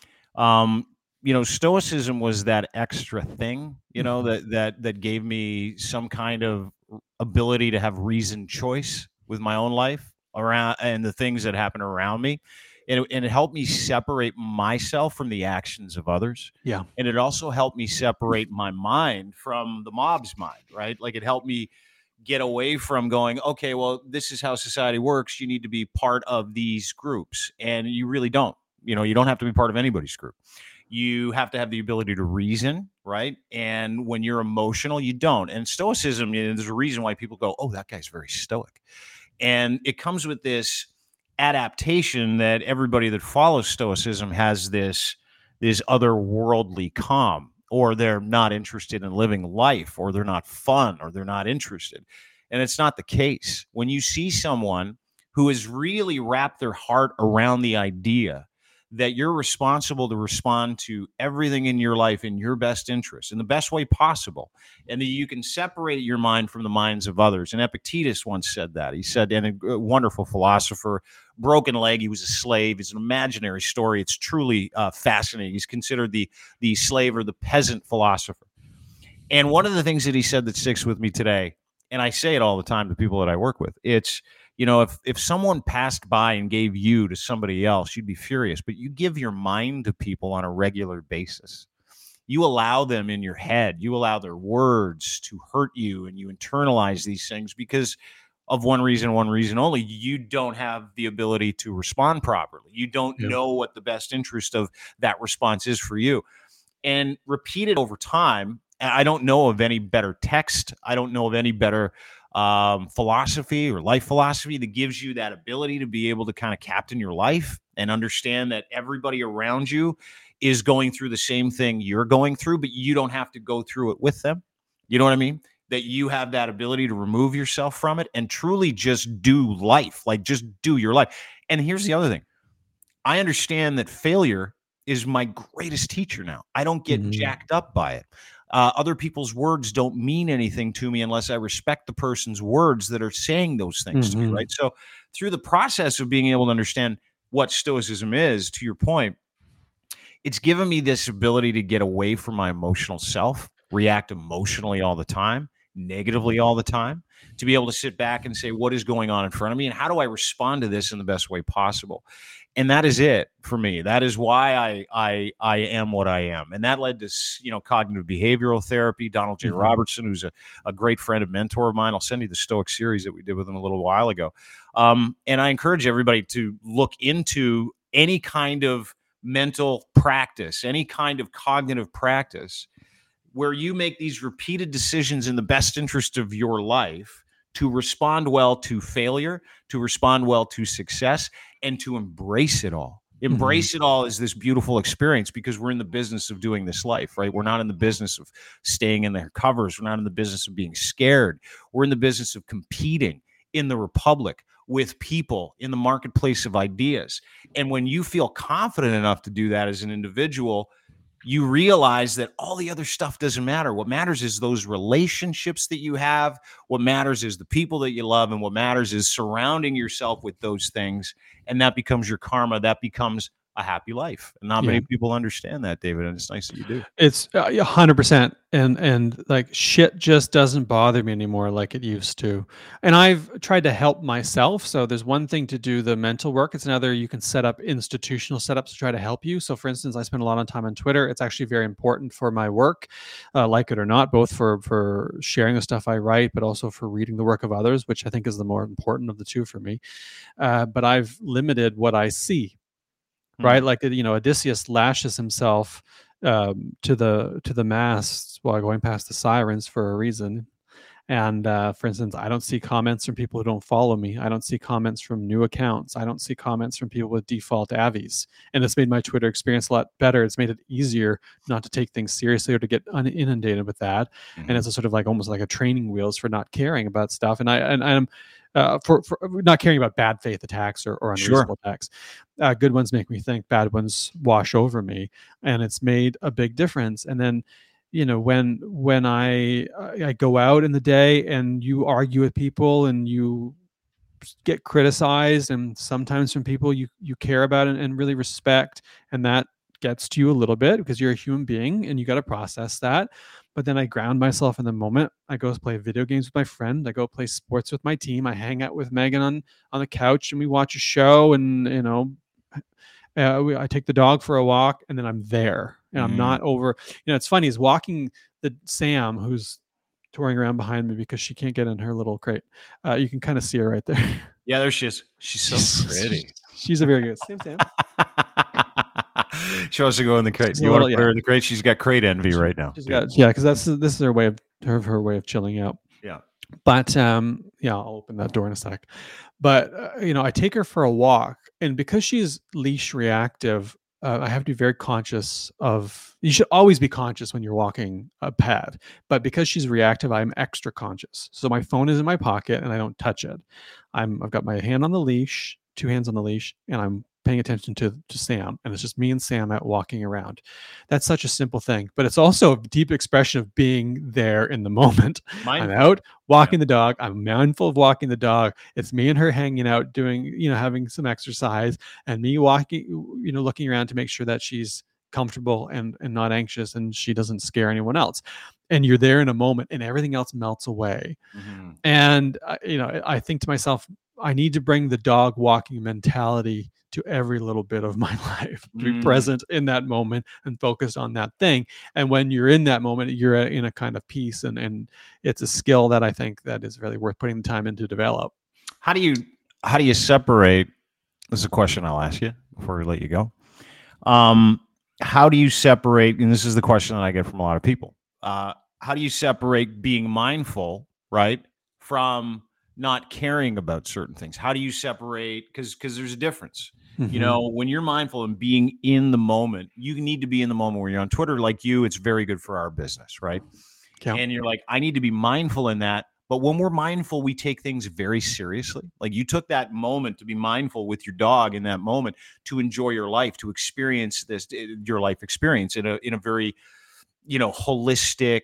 um, you know, stoicism was that extra thing, you know, that that that gave me some kind of ability to have reasoned choice with my own life around and the things that happen around me. And it, and it helped me separate myself from the actions of others. Yeah. And it also helped me separate my mind from the mob's mind, right? Like it helped me get away from going, okay, well, this is how society works. You need to be part of these groups. And you really don't. You know, you don't have to be part of anybody's group. You have to have the ability to reason, right? And when you're emotional, you don't. And stoicism, you know, there's a reason why people go, oh, that guy's very stoic. And it comes with this adaptation that everybody that follows stoicism has this, this otherworldly calm, or they're not interested in living life, or they're not fun, or they're not interested. And it's not the case. When you see someone who has really wrapped their heart around the idea that you're responsible to respond to everything in your life in your best interest, in the best way possible, and that you can separate your mind from the minds of others. And Epictetus once said that. He said, and a wonderful philosopher, broken leg, he was a slave. It's an imaginary story. It's truly uh, fascinating. He's considered the, the slave or the peasant philosopher. And one of the things that he said that sticks with me today, and I say it all the time to people that I work with, it's, you know, if if someone passed by and gave you to somebody else, you'd be furious. But you give your mind to people on a regular basis. You allow them in your head. You allow their words to hurt you, and you internalize these things because of one reason, one reason only. You don't have the ability to respond properly. You don't Yeah. know what the best interest of that response is for you. And repeated over time, I don't know of any better text. I don't know of any better um, philosophy or life philosophy that gives you that ability to be able to kind of captain your life and understand that everybody around you is going through the same thing you're going through, but you don't have to go through it with them. You know what I mean? That you have that ability to remove yourself from it and truly just do life, like just do your life. And here's the other thing. I understand that failure is my greatest teacher now. I don't get Mhm. jacked up by it. Uh, other people's words don't mean anything to me unless I respect the person's words that are saying those things to me, Mhm. right? So through the process of being able to understand what stoicism is, to your point, it's given me this ability to get away from my emotional self, react emotionally all the time, negatively all the time, to be able to sit back and say, what is going on in front of me and how do I respond to this in the best way possible? And that is it for me. That is why I I I am what I am. And that led to, you know, cognitive behavioral therapy. Donald J. Mhm. Robertson, who's a, a great friend and mentor of mine. I'll send you the Stoic series that we did with him a little while ago. Um, and I encourage everybody to look into any kind of mental practice, any kind of cognitive practice where you make these repeated decisions in the best interest of your life to respond well to failure, to respond well to success, and to embrace it all. Embrace it all is this beautiful experience because we're in the business of doing this life, right? We're not in the business of staying in their covers. We're not in the business of being scared. We're in the business of competing in the republic with people in the marketplace of ideas. And when you feel confident enough to do that as an individual, you realize that all the other stuff doesn't matter. What matters is those relationships that you have. What matters is the people that you love. And what matters is surrounding yourself with those things. And that becomes your karma. That becomes a happy life. And not Yeah. many people understand that, David. And it's nice that you do. It's uh, a hundred percent, and and like shit just doesn't bother me anymore like it used to. And I've tried to help myself. So there's one thing to do the mental work. It's another you can set up institutional setups to try to help you. So for instance, I spend a lot of time on Twitter. It's actually very important for my work, uh, like it or not, both for for sharing the stuff I write, but also for reading the work of others, which I think is the more important of the two for me. Uh, but I've limited what I see. Right, like you know, Odysseus lashes himself um, to the to the masts while going past the sirens for a reason. And uh, for instance, I don't see comments from people who don't follow me. I don't see comments from new accounts. I don't see comments from people with default avies. And it's made my Twitter experience a lot better. It's made it easier not to take things seriously or to get un- inundated with that. Mm-hmm. And it's a sort of like almost like a training wheels for not caring about stuff. And I and I'm uh, for, for not caring about bad faith attacks or, or unreasonable sure. attacks. Uh, good ones make me think. Bad ones wash over me, and it's made a big difference. And then, you know, when when I I go out in the day and you argue with people and you get criticized, and sometimes from people you you care about and, and really respect, and that gets to you a little bit because you're a human being and you got to process that. But then I ground myself in the moment. I go play video games with my friend. I go play sports with my team. I hang out with Megan on on the couch and we watch a show, and you know, uh, we, I take the dog for a walk, and then I'm there. And I'm not over, you know, it's funny is walking the Sam, who's touring around behind me because she can't get in her little crate. Uh, you can kind of see her right there. Yeah, there she is. She's so pretty. She's a very good Sam Sam. She wants to go in the crate. You want to put her in the crate? She's got crate envy right now. She's got, yeah, because that's this is her way of her, her way of chilling out. Yeah. But um, yeah, I'll open that door in a sec. But uh, you know, I take her for a walk, and because she's leash reactive, Uh, I have to be very conscious of, you should always be conscious when you're walking a pad, but because she's reactive, I'm extra conscious. So my phone is in my pocket and I don't touch it. I'm, I've got my hand on the leash, two hands on the leash, and I'm paying attention to, to Sam. And it's just me and Sam out walking around. That's such a simple thing, but it's also a deep expression of being there in the moment. Mindful. I'm out walking yeah. the dog. I'm mindful of walking the dog. It's me and her hanging out, doing, you know, having some exercise, and me walking, you know, looking around to make sure that she's comfortable and, and not anxious and she doesn't scare anyone else. And you're there in a moment and everything else melts away. Mm-hmm. And, uh, you know, I, I think to myself, I need to bring the dog walking mentality to every little bit of my life, to be mm. present in that moment and focused on that thing. And when you're in that moment, you're in a kind of peace, and, and it's a skill that I think that is really worth putting the time in to develop. How do you, how do you separate, this is a question I'll ask you before we let you go. Um, how do you separate, and this is the question that I get from a lot of people, uh, how do you separate being mindful, right, from not caring about certain things? How do you separate, because because there's a difference. Mm-hmm. You know, when you're mindful and being in the moment, you need to be in the moment. Where you're on Twitter like you, it's very good for our business, right? Yeah. And you're like, I need to be mindful in that. But when we're mindful, we take things very seriously. Like you took that moment to be mindful with your dog in that moment, to enjoy your life, to experience this, your life experience in a in a very, you know, holistic.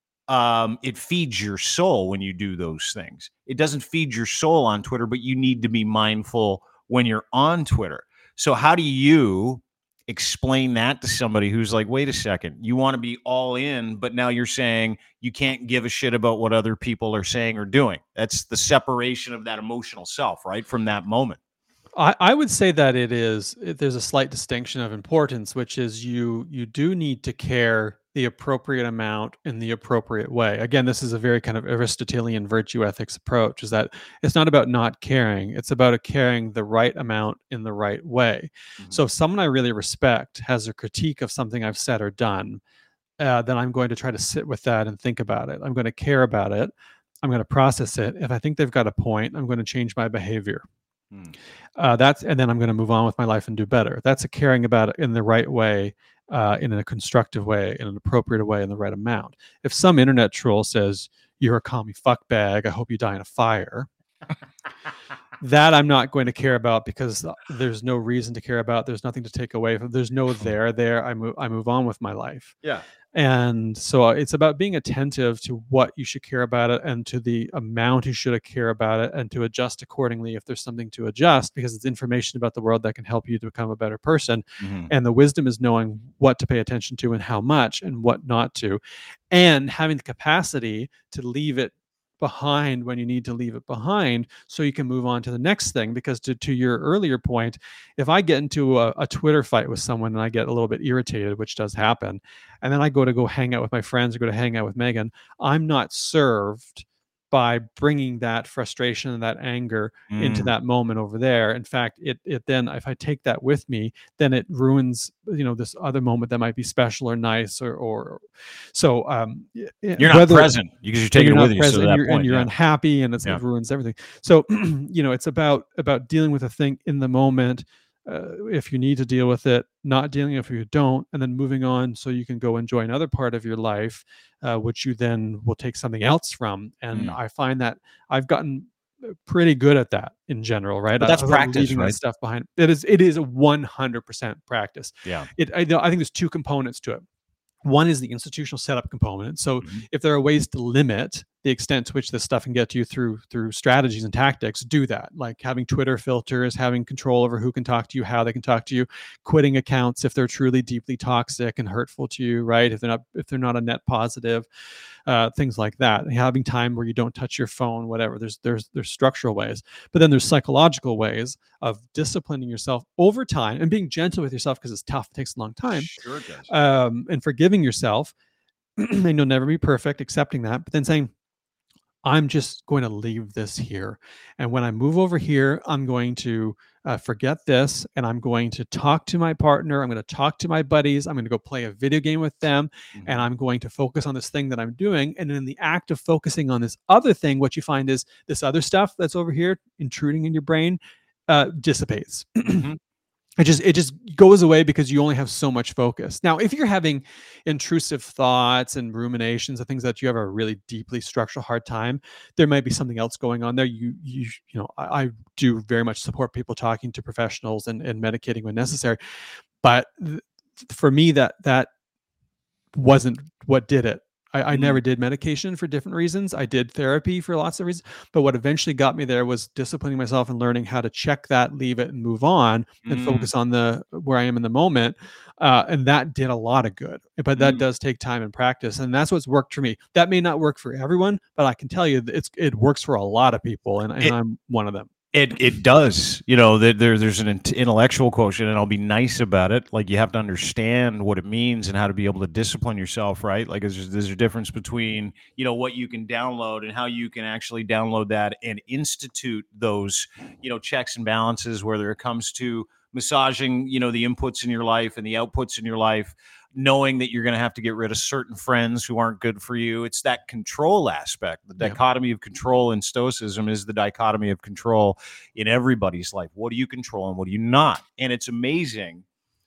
Um, it feeds your soul when you do those things. It doesn't feed your soul on Twitter, but you need to be mindful when you're on Twitter. So how do you explain that to somebody who's like, wait a second, you want to be all in, but now you're saying you can't give a shit about what other people are saying or doing? That's the separation of that emotional self, right? From that moment. I, I would say that it is, there's a slight distinction of importance, which is you, you do need to care the appropriate amount in the appropriate way. Again, this is a very kind of Aristotelian virtue ethics approach, is that it's not about not caring. It's about a caring the right amount in the right way. Mm-hmm. So if someone I really respect has a critique of something I've said or done, uh, then I'm going to try to sit with that and think about it. I'm going to care about it. I'm going to process it. If I think they've got a point, I'm going to change my behavior. Mm. Uh, that's, and then I'm going to move on with my life and do better. That's a caring about it in the right way. Uh, in a constructive way, in an appropriate way, in the right amount. If some internet troll says, you're a commie fuck bag, I hope you die in a fire, that I'm not going to care about, because there's no reason to care about. There's nothing to take away from. There's no there there. I move I move on with my life. Yeah. And so it's about being attentive to what you should care about it, and to the amount you should care about it, and to adjust accordingly if there's something to adjust, because it's information about the world that can help you to become a better person. Mm-hmm. And the wisdom is knowing what to pay attention to and how much and what not to, and having the capacity to leave it behind when you need to leave it behind, so you can move on to the next thing. Because to, to your earlier point, if I get into a, a Twitter fight with someone and I get a little bit irritated, which does happen, and then I go to go hang out with my friends or go to hang out with Megan, I'm not served by bringing that frustration and that anger Mm. into that moment over there. In fact, it it then, if I take that with me, then it ruins, you know, this other moment that might be special or nice or or so. Um, You're not present because you're taking it with you. So and that you're, point, and you're yeah. unhappy, and it's, Yeah. it ruins everything. So, you know, it's about about dealing with a thing in the moment. Uh, if you need to deal with it, not dealing if you don't, and then moving on so you can go enjoy another part of your life, uh, which you then will take something else from. And Mm. I find that I've gotten pretty good at that in general, right? But that's About practice, leaving that right? stuff behind. It is it is a one hundred percent practice. Yeah. It I, I think there's two components to it. One is the institutional setup component. So Mhm. if there are ways to limit the extent to which this stuff can get to you through through strategies and tactics, do that. Like having Twitter filters, having control over who can talk to you, how they can talk to you, quitting accounts if they're truly deeply toxic and hurtful to you, right? If they're not if they're not a net positive, uh, things like that. Having time where you don't touch your phone, whatever. There's there's there's structural ways, but then there's psychological ways of disciplining yourself over time and being gentle with yourself because it's tough. It takes a long time. Sure does. Um, and forgiving yourself, and you'll never be perfect, accepting that, but then saying, I'm just going to leave this here. And when I move over here, I'm going to uh, forget this and I'm going to talk to my partner. I'm going to talk to my buddies. I'm going to go play a video game with them. Mhm. And I'm going to focus on this thing that I'm doing. And in the act of focusing on this other thing, what you find is this other stuff that's over here intruding in your brain uh, dissipates. Mhm. It just it just goes away because you only have so much focus. Now, if you're having intrusive thoughts and ruminations and things that you have a really deeply structural hard time, there might be something else going on there. You you you know, I, I do very much support people talking to professionals and, and medicating when necessary. But th- for me, that that wasn't what did it. I, I Mm. never did medication for different reasons. I did therapy for lots of reasons. But what eventually got me there was disciplining myself and learning how to check that, leave it, and move on and Mm. focus on the where I am in the moment. Uh, and that did a lot of good. But that Mm. does take time and practice. And that's what's worked for me. That may not work for everyone, but I can tell you that it's it works for a lot of people. And, and It- I'm one of them. It it does. You know, there, there there's an int- intellectual quotient, and I'll be nice about it. Like, you have to understand what it means and how to be able to discipline yourself, right? Like, there's, there's a difference between, you know, what you can download and how you can actually download that and institute those, you know, checks and balances, whether it comes to massaging, you know, the inputs in your life and the outputs in your life, knowing that you're going to have to get rid of certain friends who aren't good for you. It's that control aspect. The Yeah. dichotomy of control in Stoicism is the dichotomy of control in everybody's life. What do you control and what do you not? And it's amazing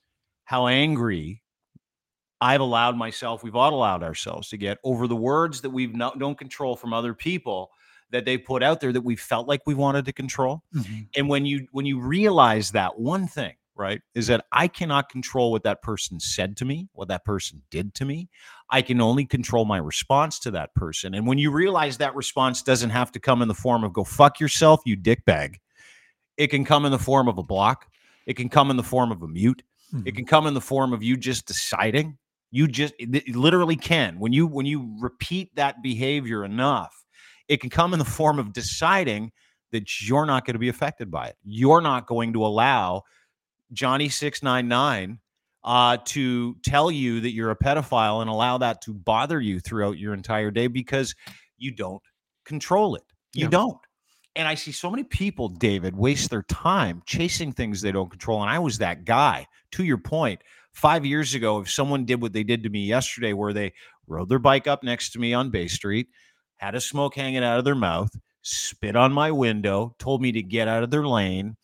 how angry I've allowed myself, we've all allowed ourselves to get over the words that we've not, don't control from other people that they put out there that we felt like we wanted to control. And when you when you realize that one thing, right, is that I cannot control what that person said to me, what that person did to me. I can only control my response to that person. And when you realize that response doesn't have to come in the form of go fuck yourself, you dickbag. It can come in the form of a block. It can come in the form of a mute. Mhm. It can come in the form of you just deciding. You just it it literally can. When you when you repeat that behavior enough, it can come in the form of deciding that you're not going to be affected by it. You're not going to allow Johnny six nine nine uh, to tell you that you're a pedophile and allow that to bother you throughout your entire day because you don't control it. You Yeah. don't. And I see so many people, David, waste their time chasing things they don't control. And I was that guy. To your point, five years ago, if someone did what they did to me yesterday, where they rode their bike up next to me on Bay Street, had a smoke hanging out of their mouth, spit on my window, told me to get out of their lane,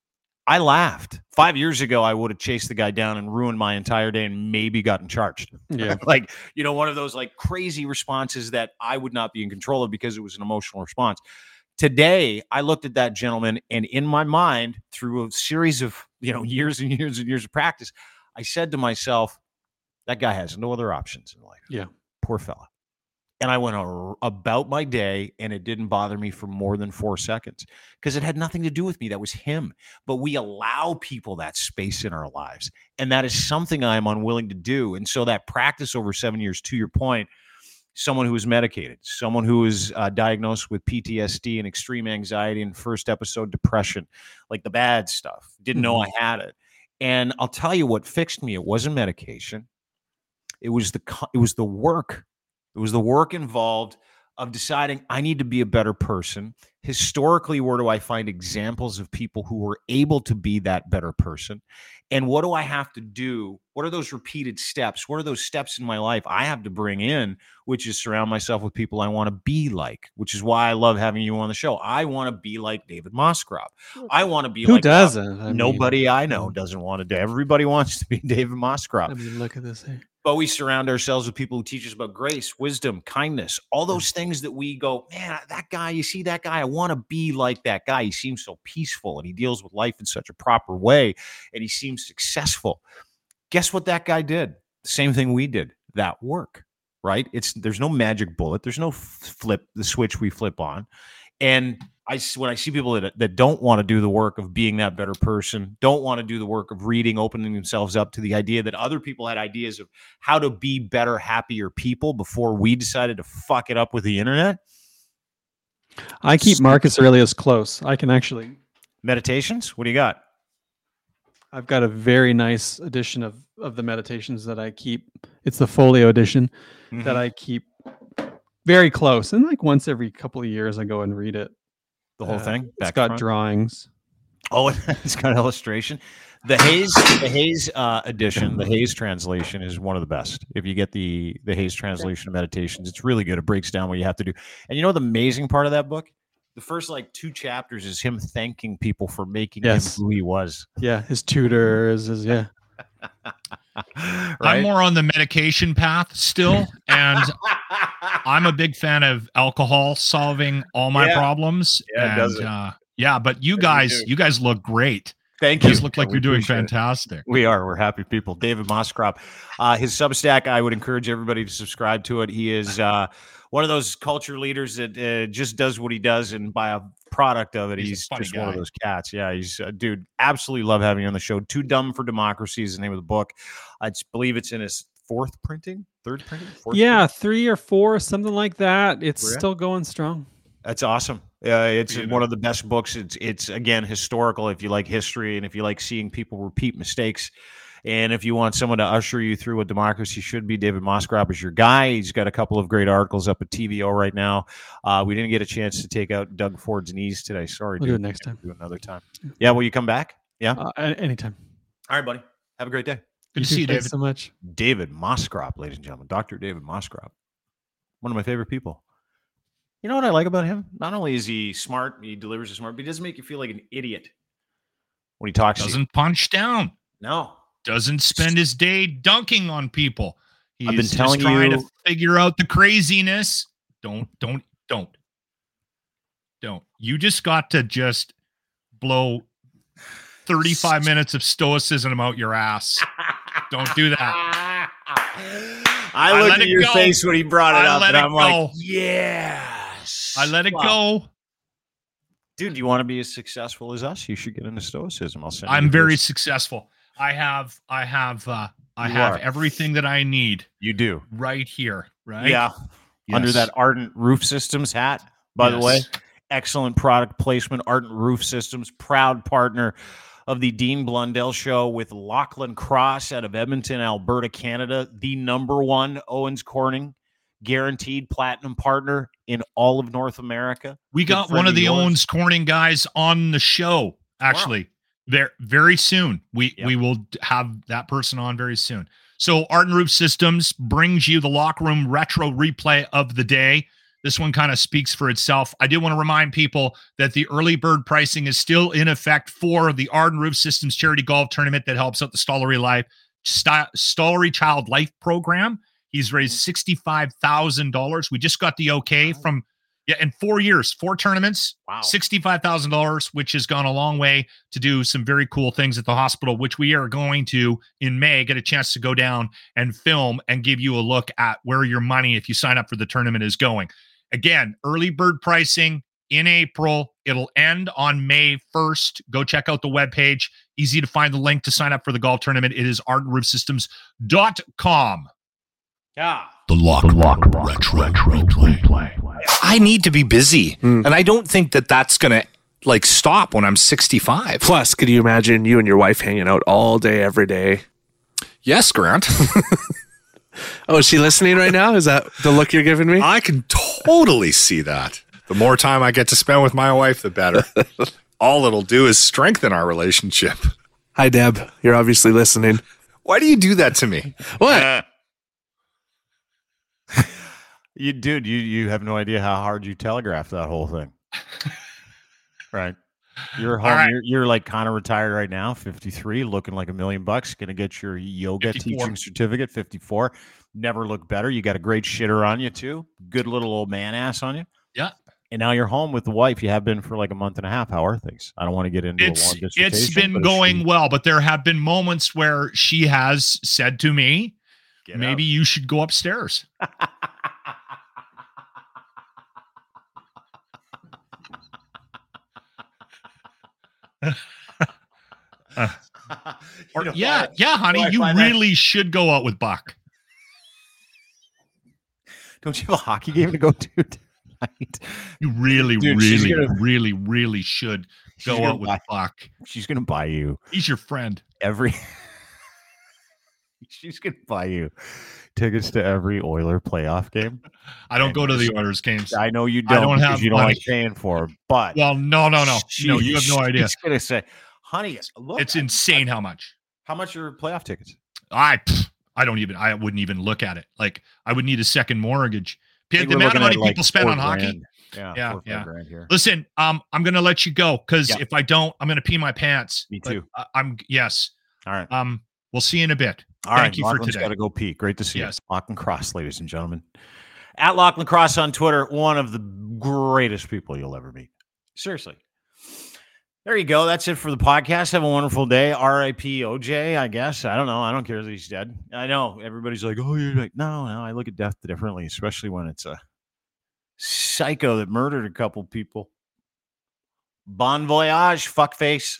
I laughed. Five years ago, I would have chased the guy down and ruined my entire day and maybe gotten charged. Yeah. Like, you know, one of those like crazy responses that I would not be in control of because it was an emotional response. Today, I looked at that gentleman, and in my mind, through a series of, you know, years and years and years of practice, I said to myself, that guy has no other options in life. Yeah. Poor fella. And I went ar- about my day, and it didn't bother me for more than four seconds because it had nothing to do with me. That was him. But we allow people that space in our lives, and that is something I'm unwilling to do. And so that practice over seven years, to your point, someone who is medicated, someone who is uh, diagnosed with P T S D and extreme anxiety and first episode depression, like the bad stuff, didn't know I had it. And I'll tell you what fixed me. It wasn't medication. It was the, co- it was the work. It was the work involved of deciding I need to be a better person. Historically, where do I find examples of people who were able to be that better person? And what do I have to do? What are those repeated steps? What are those steps in my life I have to bring in, which is surround myself with people I want to be like, which is why I love having you on the show. I want to be like David Moskrop. I want to be Who like doesn't? I Nobody mean, I know doesn't want to do. Everybody wants to be David Moskrop. I mean, look at this here. But we surround ourselves with people who teach us about grace, wisdom, kindness, all those things that we go, man, that guy, you see that guy, I want to be like that guy. He seems so peaceful and he deals with life in such a proper way and he seems successful. Guess what that guy did? The same thing we did. That work, right? It's there's no magic bullet. There's no flip, the switch we flip on. And I, when I see people that, that don't want to do the work of being that better person, don't want to do the work of reading, opening themselves up to the idea that other people had ideas of how to be better, happier people before we decided to fuck it up with the internet. I keep Marcus Aurelius close. I can actually. Meditations? What do you got? I've got a very nice edition of, of the meditations that I keep. It's the folio edition mm-hmm. that I keep very close. And like once every couple of years, I go and read it. The whole uh, thing? It's got front. drawings. Oh, it's got illustration. The Hayes, the Hayes uh, edition, the Hayes translation is one of the best. If you get the the Hayes translation of Meditations, it's really good. It breaks down what you have to do. And you know the amazing part of that book? The first like two chapters is him thanking people for making yes. him who he was. Yeah, his tutors, his yeah. Right? I'm more on the medication path still, and I'm a big fan of alcohol solving all my yeah. problems. Yeah, and, it does it. Uh, yeah, but you guys, you guys look great. Thank you. You guys look like yeah, you're doing it. fantastic. We are. We're happy people. David Moskrop, uh, his Substack. I would encourage everybody to subscribe to it. He is uh, one of those culture leaders that uh, just does what he does, and by a product of it, he's, he's just guy. one of those cats. Yeah, he's a dude. Absolutely love having you on the show. Too Dumb for Democracy is the name of the book. I believe it's in his fourth printing, third printing, fourth yeah, printing? three or four, something like that. It's yeah. still going strong. That's awesome. Uh, it's you one know. of the best books. It's it's again historical. If you like history and if you like seeing people repeat mistakes, and if you want someone to usher you through what democracy should be, David Moskrop is your guy. He's got a couple of great articles up at T V O right now. Uh, we didn't get a chance to take out Doug Ford's knees today. Sorry, we'll dude. do it next time. Do another time. Yeah, will you come back? Yeah, uh, anytime. All right, buddy. Have a great day. Good to see you, David. Thanks so much. David Moskrop, ladies and gentlemen, Doctor David Moskrop, one of my favorite people. You know what I like about him? Not only is he smart, he delivers a smart, but he doesn't make you feel like an idiot when he talks Doesn't to you. punch down. No. Doesn't spend his day dunking on people. He's I've been just telling trying you- to figure out the craziness. Don't, don't, don't, don't. You just got to just blow thirty-five minutes of stoicism out your ass. Don't do that. I I looked let at it your go. face when he brought it I up, let and it I'm go. like, yes. I let it Wow. go. Dude, you want to be as successful as us? You should get into stoicism. I'll send you I'm very this. successful. I have, I have, uh, I You have are. everything that I need You do. right here. Right? Yeah. Under Yes. that Ardent Roof Systems hat, by the Yes. way. Excellent product placement. Ardent Roof Systems, proud partner of the Dean Blundell Show with Lachlan Cross out of Edmonton, Alberta, Canada. The number one Owens Corning guaranteed platinum partner in all of North America. We Good got friend one of the yours. Owens Corning guys on the show, actually. Very, very soon. We Yep. we will d- have that person on very soon. So Ardent Roof Systems brings you the locker room retro replay of the day. This one kind of speaks for itself. I do want to remind people that the early bird pricing is still in effect for the Ardent Roof Systems charity golf tournament that helps out the Stollery Life St- Stollery Child Life program. He's raised sixty-five thousand dollars. We just got the okay from, yeah, in four years, four tournaments, Wow. sixty-five thousand dollars, which has gone a long way to do some very cool things at the hospital, which we are going to, in May, get a chance to go down and film and give you a look at where your money, if you sign up for the tournament, is going. Again, early bird pricing in April. It'll end on May first. Go check out the webpage. Easy to find the link to sign up for the golf tournament. It is ardent roof systems dot com. Yeah. The Lock, the lock Retro, retro replay. I need to be busy, Mm. and I don't think that that's going to like stop when I'm sixty-five. Plus, could you imagine you and your wife hanging out all day, every day? Yes, Grant. Oh, is she listening right now? Is that the look you're giving me? I can totally see that. The more time I get to spend with my wife, the better. All it'll do is strengthen our relationship. Hi, Deb. You're obviously listening. Why do you do that to me? What? Uh, you, dude, you you have no idea how hard you telegraphed that whole thing. Right. You're home. right. You're, you're like kind of retired right now, fifty-three, looking like a million bucks. Going to get your yoga fifty-four. teaching certificate, fifty-four. Never looked better. You got a great shitter on you, too. Good little old man ass on you. Yeah. And now you're home with the wife. You have been for like a month and a half. How are things? I don't want to get into It's a long dissertation. it's been but is going she- well, but there have been moments where she has said to me, Get maybe out. you should go upstairs. Uh, You or, know yeah, why- yeah, honey, why I you find that- really should go out with Buck. Don't you have a hockey game to go to tonight? You really, Dude, she's really, gonna- really, really should She's go gonna out with buy- Buck. She's going to buy you He's your friend. every. She's going to buy you tickets to every Oiler playoff game. I don't And go to the just- Oilers games. I know you I don't. don't because have you don't money. like paying for 'em, but Well, no, no, no, she- no. You have no idea. She's going to say, "Honey, look, It's I- insane how much. How much are playoff tickets?" I, pff, I don't even. I wouldn't even look at it. Like I would need a second mortgage. I The think we're amount of looking money at, like, people spend four on hockey. grand. Yeah, Yeah, four or five yeah. grand here. Listen, um, I'm gonna let you go because Yeah. if I don't, I'm gonna pee my pants. Me But, too. uh, I'm yes. All right. Um, we'll see you in a bit. All Thank right, you for Lachlan's today. got to go pee. Great to see Yes. you. Lachlan Cross, ladies and gentlemen. At Lachlan Cross on Twitter, one of the greatest people you'll ever meet. Seriously. There you go. That's it for the podcast. Have a wonderful day. R I P O J, I guess. I don't know. I don't care that he's dead. I know everybody's like, oh, you're like, no, no. I look at death differently, especially when it's a psycho that murdered a couple people. Bon voyage, fuckface.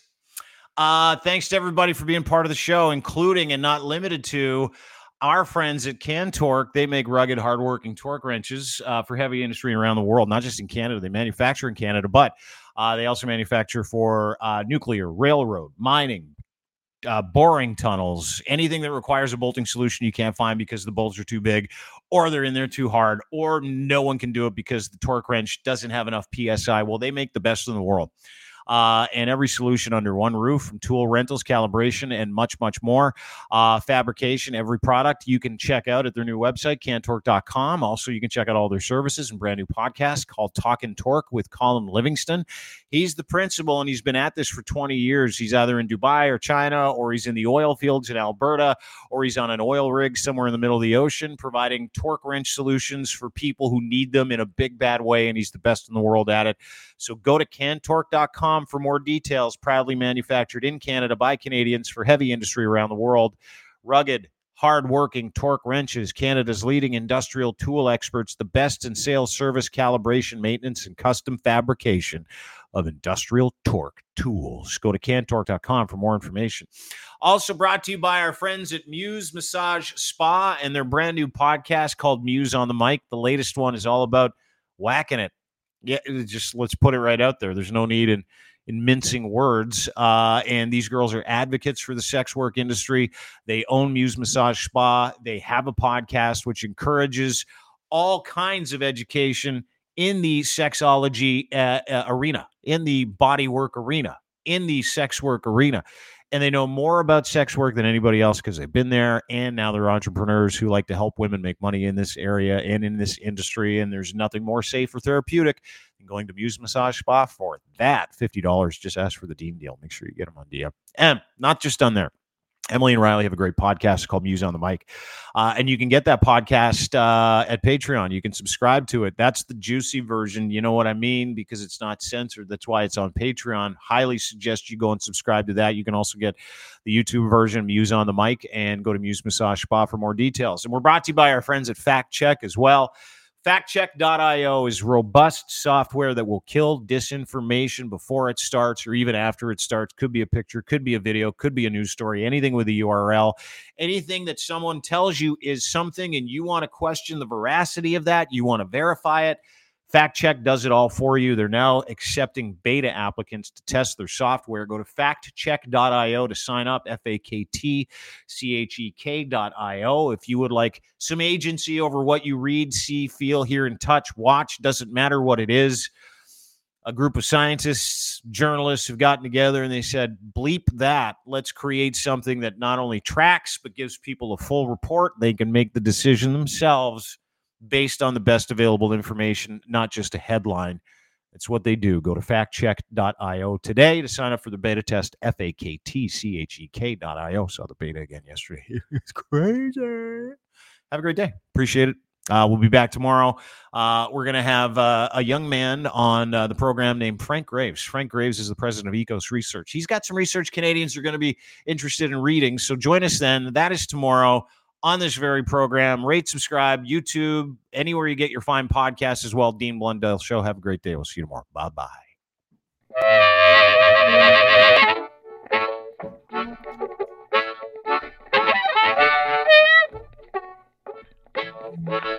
Uh, thanks to everybody for being part of the show, including and not limited to our friends at Can Torque. They make rugged, hardworking torque wrenches uh, for heavy industry around the world, not just in Canada. They manufacture in Canada, but uh, they also manufacture for uh, nuclear, railroad, mining, uh, boring tunnels, anything that requires a bolting solution you can't find because the bolts are too big, or they're in there too hard, or no one can do it because the torque wrench doesn't have enough P S I. Well, they make the best in the world. Uh, and every solution under one roof, from tool rentals, calibration, and much, much more. Uh, fabrication, every product you can check out at their new website, can torque dot com. Also, you can check out all their services and brand new podcast called Talkin' Torque with Colin Livingston. He's the principal, and he's been at this for twenty years. He's either in Dubai or China, or he's in the oil fields in Alberta, or he's on an oil rig somewhere in the middle of the ocean, providing torque wrench solutions for people who need them in a big, bad way, and he's the best in the world at it. So go to can torque dot com for more details. Proudly manufactured in Canada by Canadians for heavy industry around the world. Rugged, hard-working torque wrenches, Canada's leading industrial tool experts, the best in sales, service, calibration, maintenance, and custom fabrication of industrial torque tools. Go to can torque dot com for more information. Also brought to you by our friends at Muse Massage Spa and their brand new podcast called Muse on the Mic. The latest one is all about whacking it. Yeah, it just let's put it right out there. There's no need in in mincing words. Uh, and these girls are advocates for the sex work industry. They own Muse Massage Spa. They have a podcast which encourages all kinds of education in the sexology uh, uh, arena, in the body work arena, in the sex work arena. And they know more about sex work than anybody else because they've been there, and now they're entrepreneurs who like to help women make money in this area and in this industry. And there's nothing more safe or therapeutic than going to Muse Massage Spa for that. fifty dollars. Just ask for the Dean deal. Make sure you get them on D M. And not just done there. Emily and Riley have a great podcast called Muse on the Mic. Uh, and you can get that podcast uh, at Patreon. You can subscribe to it. That's the juicy version. You know what I mean? Because it's not censored. That's why it's on Patreon. Highly suggest you go and subscribe to that. You can also get the YouTube version, Muse on the Mic, and go to Muse Massage Spa for more details. And we're brought to you by our friends at Fact Check as well. fact check dot io is robust software that will kill disinformation before it starts or even after it starts. Could be a picture, could be a video, could be a news story, anything with a U R L. Anything that someone tells you is something and you want to question the veracity of that, you want to verify it, Fact Check does it all for you. They're now accepting beta applicants to test their software. Go to fact check dot io to sign up, F A K T C H E K dot I O. If you would like some agency over what you read, see, feel, hear, and touch, watch, doesn't matter what it is. A group of scientists, journalists have gotten together and they said, bleep that. Let's create something that not only tracks, but gives people a full report. They can make the decision themselves based on the best available information, not just a headline. It's what they do. Go to fact check dot io today to sign up for the beta test, F A K T C H E K dot I O. Saw the beta again yesterday. It's crazy. Have a great day. Appreciate it. Uh, we'll be back tomorrow. Uh, we're going to have uh, a young man on uh, the program named Frank Graves. Frank Graves is the president of Ecos Research. He's got some research Canadians are going to be interested in reading. So join us then. That is tomorrow on this very program. Rate, subscribe, YouTube, anywhere you get your fine podcasts as well. Dean Blundell Show. Have a great day. We'll see you tomorrow. Bye-bye.